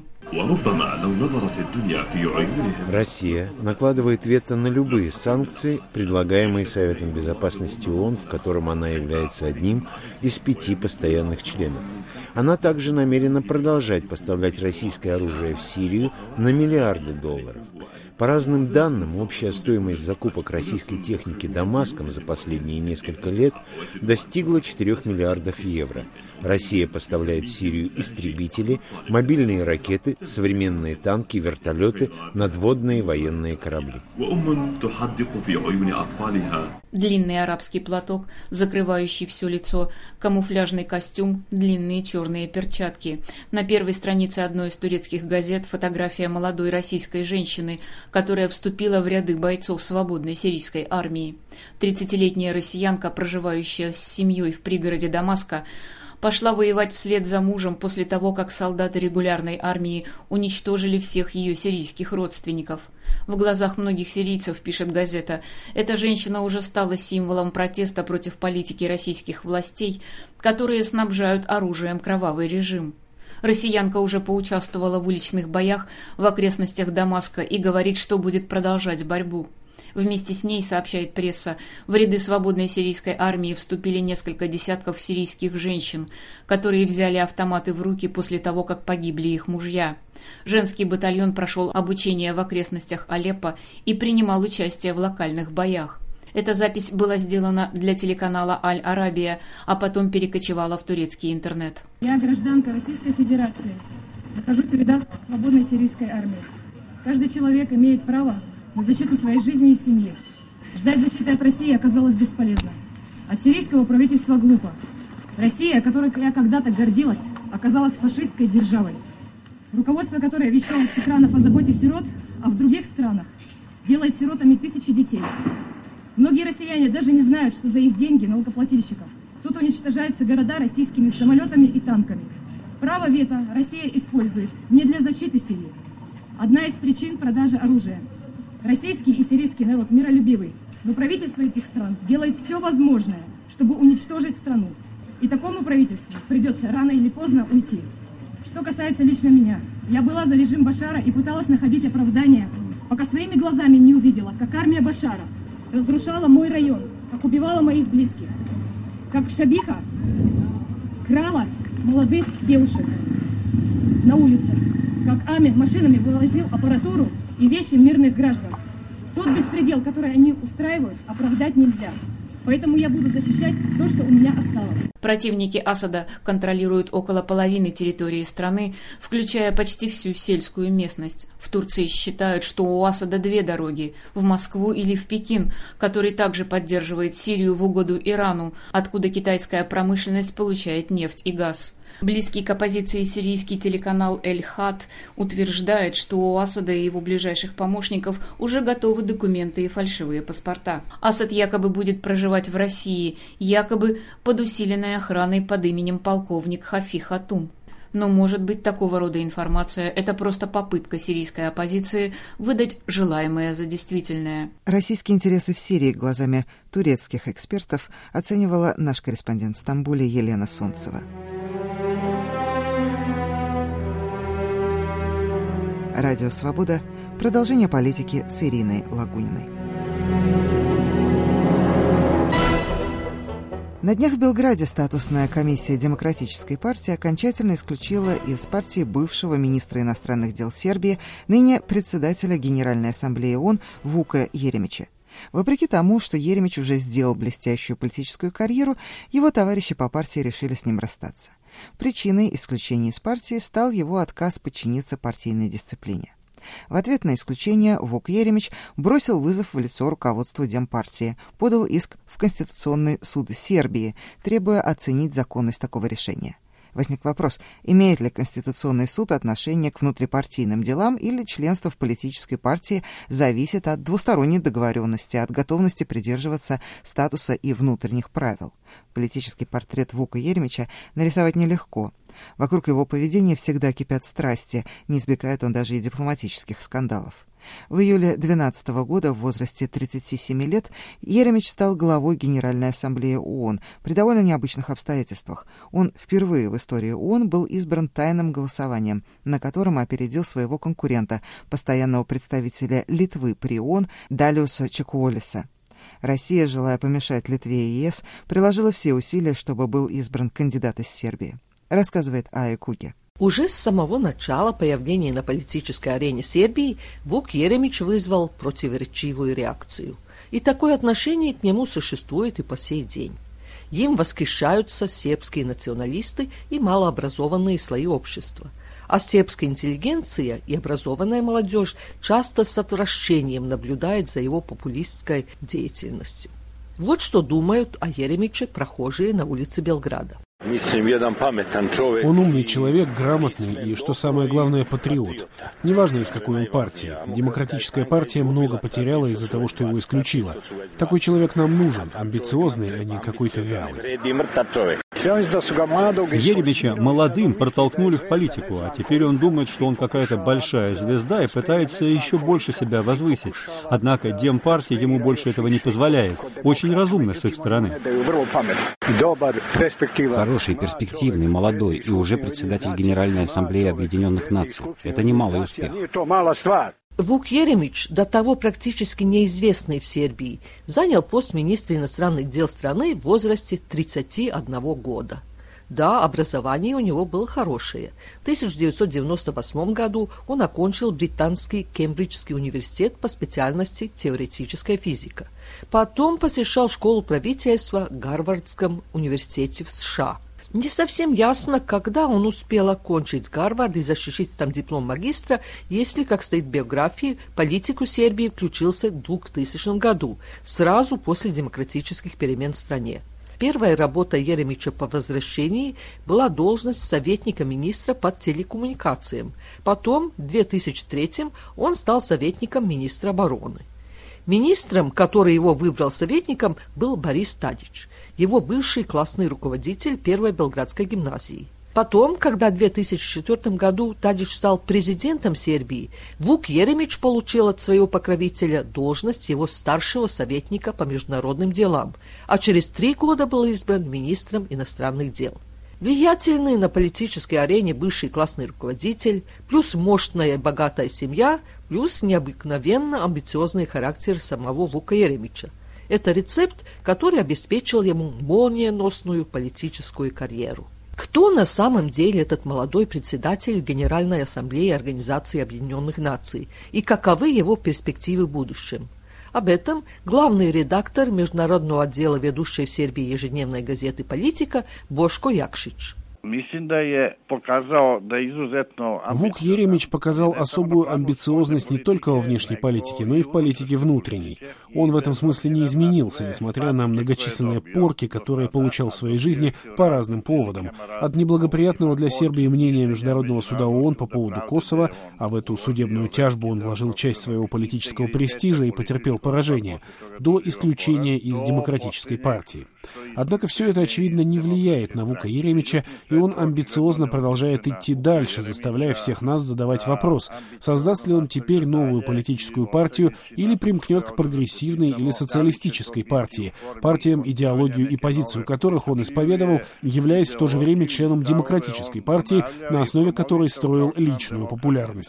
Россия накладывает вето на любые санкции, предлагаемые Советом Безопасности ООН, в котором она является одним из 5 постоянных членов. Она также намерена продолжать поставлять российское оружие в Сирию на миллиарды долларов. По разным данным, общая стоимость закупок российской техники Дамаском за последние несколько лет достигла 4 миллиардов евро. Россия поставляет в Сирию истребители, мобильные ракеты, современные танки, вертолеты, надводные военные корабли. Длинный арабский платок, закрывающий все лицо, камуфляжный костюм, длинные черные перчатки. На первой странице одной из турецких газет фотография молодой российской женщины, которая вступила в ряды бойцов свободной сирийской армии. 30-летняя россиянка, проживающая с семьей в пригороде Дамаска, пошла воевать вслед за мужем после того, как солдаты регулярной армии уничтожили всех ее сирийских родственников. В глазах многих сирийцев, пишет газета, эта женщина уже стала символом протеста против политики российских властей, которые снабжают оружием кровавый режим. Россиянка уже поучаствовала в уличных боях в окрестностях Дамаска и говорит, что будет продолжать борьбу. Вместе с ней, сообщает пресса, в ряды свободной сирийской армии вступили несколько десятков сирийских женщин, которые взяли автоматы в руки после того, как погибли их мужья. Женский батальон прошел обучение в окрестностях Алеппо и принимал участие в локальных боях. Эта запись была сделана для телеканала «Аль-Арабия», а потом перекочевала в турецкий интернет. Я гражданка Российской Федерации. Нахожусь в рядах свободной сирийской армии. Каждый человек имеет право на защиту своей жизни и семьи. Ждать защиты от России оказалось бесполезно. От сирийского правительства глупо. Россия, которой я когда-то гордилась, оказалась фашистской державой. Руководство, которое вещает с экранов о заботе сирот, а в других странах делает сиротами тысячи детей. Многие россияне даже не знают, что за их деньги налогоплательщиков тут уничтожаются города российскими самолетами и танками. Право вето Россия использует не для защиты Сирии. Одна из причин продажи оружия. Российский и сирийский народ миролюбивый, но правительство этих стран делает все возможное, чтобы уничтожить страну. И такому правительству придется рано или поздно уйти. Что касается лично меня, я была за режим Башара и пыталась находить оправдание, пока своими глазами не увидела, как армия Башара разрушала мой район, как убивала моих близких, как Шабиха крала молодых девушек на улице, как Ами машинами вывозил аппаратуру и вещи мирных граждан. Тот беспредел, который они устраивают, оправдать нельзя. Поэтому я буду защищать то, что у меня осталось. Противники Асада контролируют около половины территории страны, включая почти всю сельскую местность. В Турции считают, что у Асада две дороги – в Москву или в Пекин, который также поддерживает Сирию в угоду Ирану, откуда китайская промышленность получает нефть и газ. Близкий к оппозиции сирийский телеканал «Эль-Хат» утверждает, что у Асада и его ближайших помощников уже готовы документы и фальшивые паспорта. Асад якобы будет проживать в России, якобы под усиленной охраной под именем полковник Хафи Хатум. Но, может быть, такого рода информация – это просто попытка сирийской оппозиции выдать желаемое за действительное. Российские интересы в Сирии глазами турецких экспертов оценивала наш корреспондент в Стамбуле Елена Солнцева. Радио «Свобода». Продолжение политики с Ириной Лагуниной. На днях в Белграде статусная комиссия Демократической партии окончательно исключила из партии бывшего министра иностранных дел Сербии, ныне председателя Генеральной ассамблеи ООН Вука Еремича. Вопреки тому, что Еремич уже сделал блестящую политическую карьеру, его товарищи по партии решили с ним расстаться. Причиной исключения из партии стал его отказ подчиниться партийной дисциплине. В ответ на исключение Вук Еремич бросил вызов в лицо руководству Демпартии, подал иск в Конституционный суд Сербии, требуя оценить законность такого решения. Возник вопрос, имеет ли Конституционный суд отношение к внутрипартийным делам или членство в политической партии зависит от двусторонней договоренности, от готовности придерживаться статуса и внутренних правил. Политический портрет Вука Еремича нарисовать нелегко. Вокруг его поведения всегда кипят страсти, не избегает он даже и дипломатических скандалов. В июле 2012 года в возрасте 37 лет Еремич стал главой Генеральной ассамблеи ООН при довольно необычных обстоятельствах. Он впервые в истории ООН был избран тайным голосованием, на котором опередил своего конкурента, постоянного представителя Литвы при ООН Далиуса Чекуолиса. Россия, желая помешать Литве и ЕС, приложила все усилия, чтобы был избран кандидат из Сербии. Рассказывает Ая Куге. Уже с самого начала появления на политической арене Сербии Вук Еремич вызвал противоречивую реакцию. И такое отношение к нему существует и по сей день. Им восхищаются сербские националисты и малообразованные слои общества. А сербская интеллигенция и образованная молодежь часто с отвращением наблюдает за его популистской деятельностью. Вот что думают о Еремиче прохожие на улице Белграда. Он умный человек, грамотный и, что самое главное, патриот. Неважно, из какой он партии. Демократическая партия много потеряла из-за того, что его исключила. Такой человек нам нужен, амбициозный, а не какой-то вялый. Еремича молодым протолкнули в политику, а теперь он думает, что он какая-то большая звезда и пытается еще больше себя возвысить. Однако Демпартия ему больше этого не позволяет. Очень разумно с их стороны. Хороший, перспективный, молодой и уже председатель Генеральной ассамблеи Объединенных Наций. Это немалый успех. Вук Еремич, до того практически неизвестный в Сербии, занял пост министра иностранных дел страны в возрасте 31 года. Да, образование у него было хорошее. В 1998 году он окончил британский Кембриджский университет по специальности теоретическая физика. Потом посещал школу правительства в Гарвардском университете в США. Не совсем ясно, когда он успел окончить Гарвард и защитить там диплом магистра, если, как стоит в биографии, политику Сербии включился в 2000 году, сразу после демократических перемен в стране. Первая работа Еремича по возвращении была должность советника министра по телекоммуникациям. Потом, в 2003 он стал советником министра обороны. Министром, который его выбрал советником, был Борис Тадич, его бывший классный руководитель Первой Белградской гимназии. Потом, когда в 2004 году Тадич стал президентом Сербии, Вук Еремич получил от своего покровителя должность его старшего советника по международным делам, а через 3 года был избран министром иностранных дел. Влиятельный на политической арене бывший классный руководитель, плюс мощная и богатая семья, плюс необыкновенно амбициозный характер самого Вука Еремича. Это рецепт, который обеспечил ему молниеносную политическую карьеру. Кто на самом деле этот молодой председатель Генеральной Ассамблеи Организации Объединенных Наций и каковы его перспективы в будущем? Об этом главный редактор международного отдела ведущей в Сербии ежедневной газеты «Политика» Бошко Якшич. Вук Еремич показал особую амбициозность не только во внешней политике, но и в политике внутренней. Он в этом смысле не изменился, несмотря на многочисленные порки, которые получал в своей жизни по разным поводам. От неблагоприятного для Сербии мнения Международного суда ООН по поводу Косово, а в эту судебную тяжбу он вложил часть своего политического престижа и потерпел поражение, до исключения из Демократической партии. Однако все это, очевидно, не влияет на Вука Еремича, и он амбициозно продолжает идти дальше, заставляя всех нас задавать вопрос, создаст ли он теперь новую политическую партию или примкнет к прогрессивной или социалистической партии, партиям, идеологию и позицию которых он исповедовал, являясь в то же время членом демократической партии, на основе которой строил личную популярность.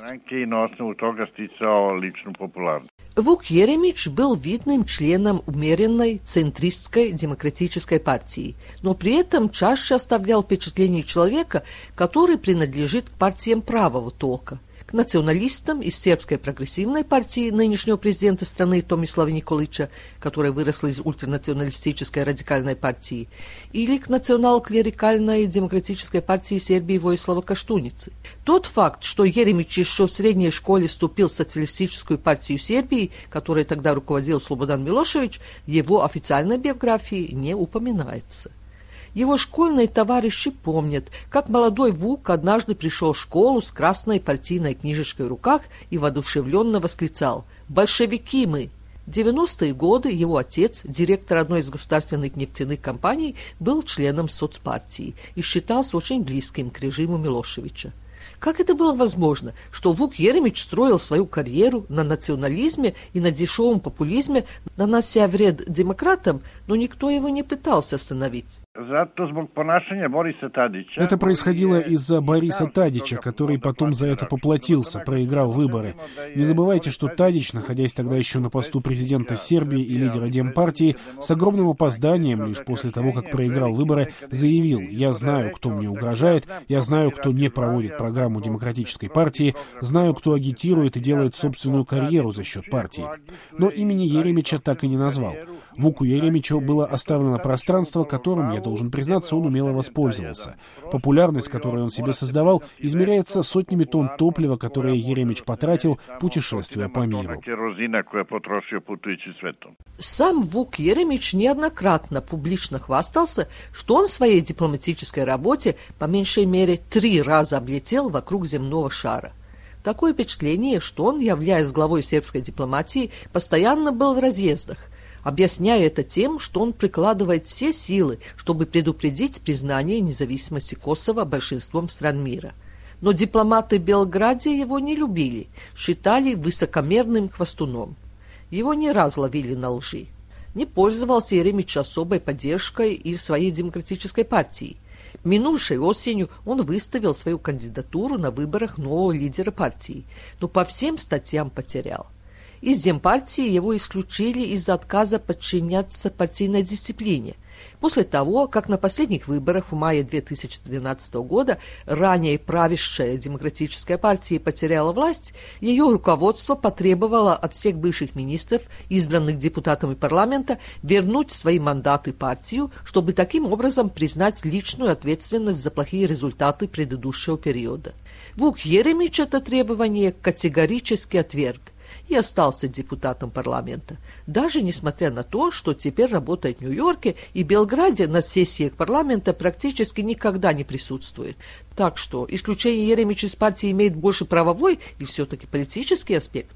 Вук Еремич был видным членом умеренной центристской демократической партии, но при этом чаще оставлял впечатление человека, который принадлежит к партиям правого толка, к националистам из сербской прогрессивной партии нынешнего президента страны Томислава Николича, которая выросла из ультранационалистической радикальной партии, или к национал-клерикальной демократической партии Сербии Воислава Каштуницы. Тот факт, что Еремич еще в средней школе вступил в социалистическую партию Сербии, которой тогда руководил Слободан Милошевич, в его официальной биографии не упоминается. Его школьные товарищи помнят, как молодой Вук однажды пришел в школу с красной партийной книжечкой в руках и воодушевленно восклицал «Большевики мы!». В 90-е годы его отец, директор одной из государственных нефтяных компаний, был членом соцпартии и считался очень близким к режиму Милошевича. Как это было возможно, что Вук Еремич строил свою карьеру на национализме и на дешевом популизме, нанося вред демократам, но никто его не пытался остановить? Это происходило из-за Бориса Тадича, который потом за это поплатился, проиграл выборы. Не забывайте, что Тадич, находясь тогда еще на посту президента Сербии и лидера Демпартии, с огромным опозданием, лишь после того, как проиграл выборы, заявил: «Я знаю, кто мне угрожает, я знаю, кто не проводит программу Демократической партии, знаю, кто агитирует и делает собственную карьеру за счет партии». Но имени Еремича так и не назвал. Вуку Еремичу было оставлено пространство, которым, я должен признаться, он умело воспользовался. Популярность, которую он себе создавал, измеряется сотнями тонн топлива, которые Еремич потратил, путешествуя по миру. Сам Вук Еремич неоднократно публично хвастался, что он в своей дипломатической работе по меньшей мере 3 раза облетел вокруг земного шара. Такое впечатление, что он, являясь главой сербской дипломатии, постоянно был в разъездах, объясняя это тем, что он прикладывает все силы, чтобы предупредить признание независимости Косово большинством стран мира. Но дипломаты в Белграде его не любили, считали высокомерным хвастуном. Его не раз ловили на лжи. Не пользовался Еремич особой поддержкой и в своей демократической партии. Минувшей осенью он выставил свою кандидатуру на выборах нового лидера партии, но по всем статьям потерял. Из Демпартии его исключили из-за отказа подчиняться партийной дисциплине. После того, как на последних выборах в мае 2012 года ранее правящая Демократическая партия потеряла власть, ее руководство потребовало от всех бывших министров, избранных депутатами парламента, вернуть свои мандаты партию, чтобы таким образом признать личную ответственность за плохие результаты предыдущего периода. Вук Еремич это требование категорически отверг и остался депутатом парламента, даже несмотря на то, что теперь работает в Нью-Йорке и Белграде на сессиях парламента практически никогда не присутствует. Так что исключение Еремича из партии имеет больше правовой и все-таки политический аспект.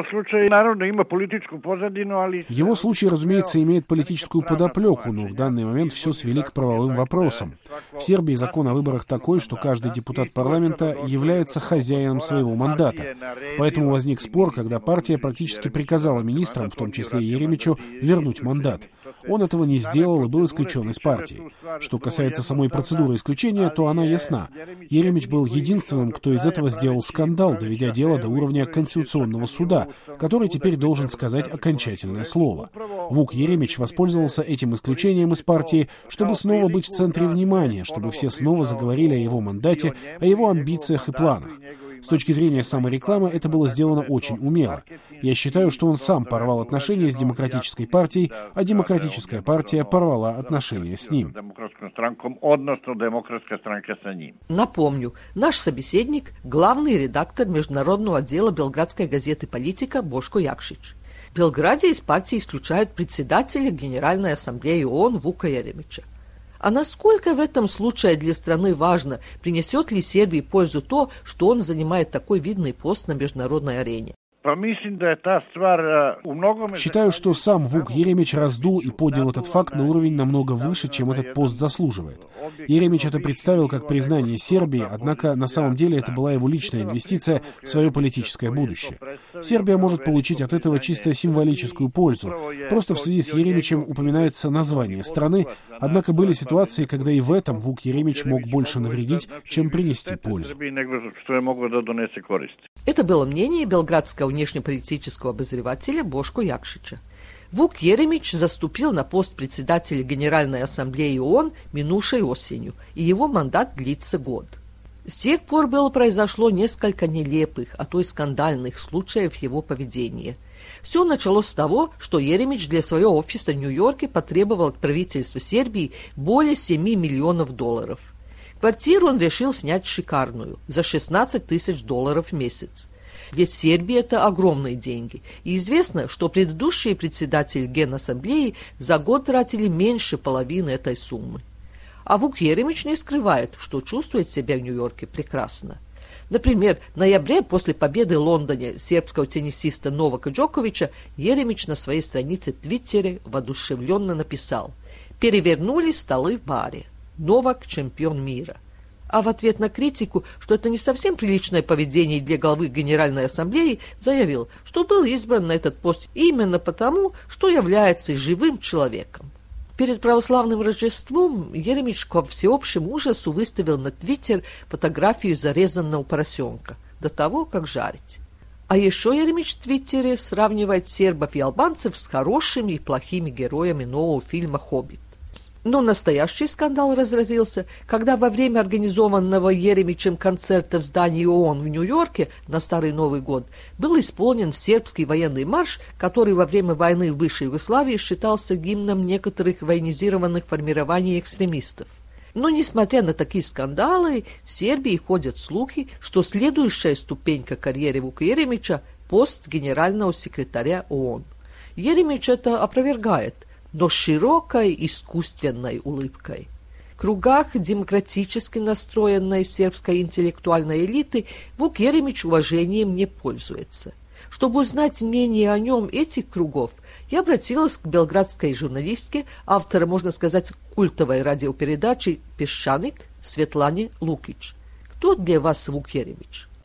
Его случай, разумеется, имеет политическую подоплеку, но в данный момент все свели к правовым вопросам. В Сербии закон о выборах такой, что каждый депутат парламента является хозяином своего мандата. Поэтому возник спор, когда партия практически приказала министрам, в том числе Еремичу, вернуть мандат. Он этого не сделал и был исключен из партии. Что касается самой процедуры исключения, то она ясна. Еремич был единственным, кто из этого сделал скандал, доведя дело до уровня Конституционного суда, который теперь должен сказать окончательное слово. Вук Еремич воспользовался этим исключением из партии, чтобы снова быть в центре внимания, чтобы все снова заговорили о его мандате, о его амбициях и планах. С точки зрения саморекламы это было сделано очень умело. Я считаю, что он сам порвал отношения с Демократической партией, а Демократическая партия порвала отношения с ним. Напомню, наш собеседник – главный редактор международного отдела белградской газеты «Политика» Бошко Якшич. В Белграде из партии исключают председателя Генеральной ассамблеи ООН Вука Еремича. А насколько в этом случае для страны важно, принесет ли Сербии пользу то, что он занимает такой видный пост на международной арене? Считаю, что сам Вук Еремич раздул и поднял этот факт на уровень намного выше, чем этот пост заслуживает. Еремич это представил как признание Сербии, однако на самом деле это была его личная инвестиция в свое политическое будущее. Сербия может получить от этого чисто символическую пользу. Просто в связи с Еремичем упоминается название страны, однако были ситуации, когда и в этом Вук Еремич мог больше навредить, чем принести пользу. Это было мнение белградского внешнеполитического обозревателя Бошко Якшича. Вук Еремич заступил на пост председателя Генеральной ассамблеи ООН минувшей осенью, и его мандат длится год. С тех пор произошло несколько нелепых, а то и скандальных случаев его поведения. Все началось с того, что Еремич для своего офиса в Нью-Йорке потребовал от правительства Сербии более $7 миллионов. Квартиру он решил снять шикарную, за $16 тысяч в месяц. Для Сербии это огромные деньги. И известно, что предыдущие председатели Генассамблеи за год тратили меньше половины этой суммы. А Вук Еремич не скрывает, что чувствует себя в Нью-Йорке прекрасно. Например, в ноябре после победы в Лондоне сербского теннисиста Новака Джоковича Еремич на своей странице в Твиттере воодушевленно написал: «Перевернули столы в баре. Новак – чемпион мира». А в ответ на критику, что это не совсем приличное поведение для главы Генеральной ассамблеи, заявил, что был избран на этот пост именно потому, что является живым человеком. Перед православным Рождеством Еремич ко всеобщему ужасу выставил на Твиттер фотографию зарезанного поросенка до того, как жарить. А еще Еремич в Твиттере сравнивает сербов и албанцев с хорошими и плохими героями нового фильма «Хоббит». Но настоящий скандал разразился, когда во время организованного Еремичем концерта в здании ООН в Нью-Йорке на Старый Новый год был исполнен сербский военный марш, который во время войны в бывшей Югославии считался гимном некоторых военизированных формирований экстремистов. Но, несмотря на такие скандалы, в Сербии ходят слухи, что следующая ступенька карьеры Вука Еремича – пост генерального секретаря ООН. Еремич это опровергает, но широкой искусственной улыбкой. В кругах демократически настроенной сербской интеллектуальной элиты Вук Еремич уважением не пользуется. Чтобы узнать мнение о нем этих кругов, я обратилась к белградской журналистке, автора, можно сказать, культовой радиопередачи «Песчаник» Светлане Лукич. Кто для вас Вук Еремич?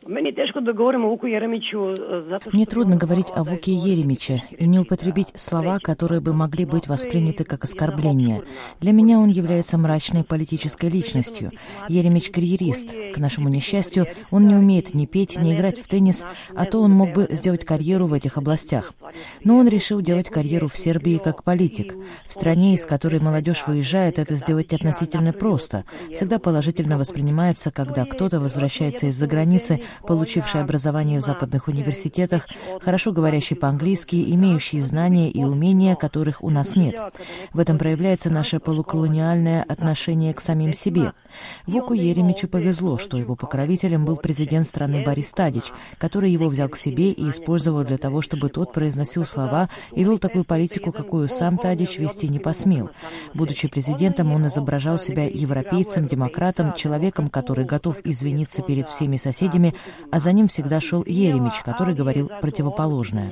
Мне трудно говорить о Вуке Еремиче и не употребить слова, которые бы могли быть восприняты как оскорбление. Для меня он является мрачной политической личностью. Еремич — карьерист. К нашему несчастью, он не умеет ни петь, ни играть в теннис, а то он мог бы сделать карьеру в этих областях. Но он решил делать карьеру в Сербии как политик. В стране, из которой молодежь выезжает, это сделать относительно просто. Всегда положительно воспринимается, когда кто-то возвращается из-за границы, получивший образование в западных университетах, хорошо говорящий по-английски, имеющий знания и умения, которых у нас нет. В этом проявляется наше полуколониальное отношение к самим себе. Вуку Еремичу повезло, что его покровителем был президент страны Борис Тадич, который его взял к себе и использовал для того, чтобы тот произносил слова и вел такую политику, какую сам Тадич вести не посмел. Будучи президентом, он изображал себя европейцем, демократом, человеком, который готов извиниться перед всеми соседями, а за ним всегда шел Еремич, который говорил противоположное.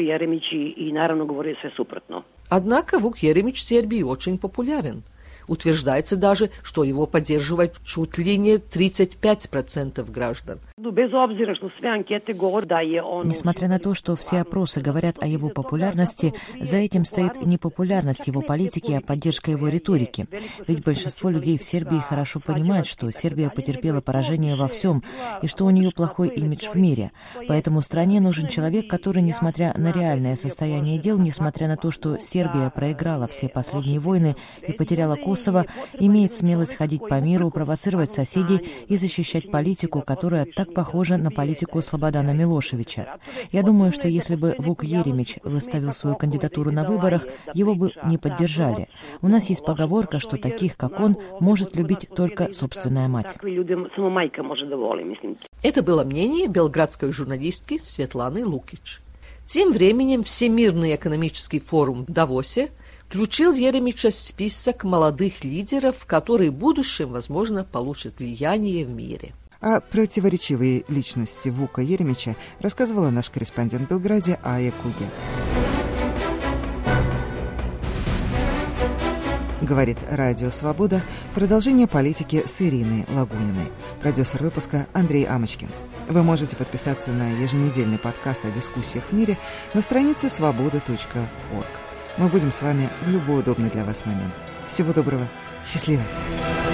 Однако Вук Еремич в Сербии очень популярен. Утверждается даже, что его поддерживает чуть ли не 35% граждан. Несмотря на то, что все опросы говорят о его популярности, за этим стоит не популярность его политики, а поддержка его риторики. Ведь большинство людей в Сербии хорошо понимают, что Сербия потерпела поражение во всем, и что у нее плохой имидж в мире. Поэтому стране нужен человек, который, несмотря на реальное состояние дел, несмотря на то, что Сербия проиграла все последние войны и потеряла Косово, имеет смелость ходить по миру, провоцировать соседей и защищать политику, которая так похожа на политику Слободана Милошевича. Я думаю, что если бы Вук Еремич выставил свою кандидатуру на выборах, его бы не поддержали. У нас есть поговорка, что таких, как он, может любить только собственная мать. Это было мнение белградской журналистки Светланы Лукич. Тем временем Всемирный экономический форум в Давосе включил Еремича в список молодых лидеров, которые в будущем, возможно, получат влияние в мире. О противоречивой личности Вука Еремича рассказывала наш корреспондент в Белграде Ая Куге. Говорит Радио Свобода. Продолжение политики с Ириной Лагуниной. Продюсер выпуска Андрей Амочкин. Вы можете подписаться на еженедельный подкаст о дискуссиях в мире на странице svoboda.org. Мы будем с вами в любой удобный для вас момент. Всего доброго. Счастливо.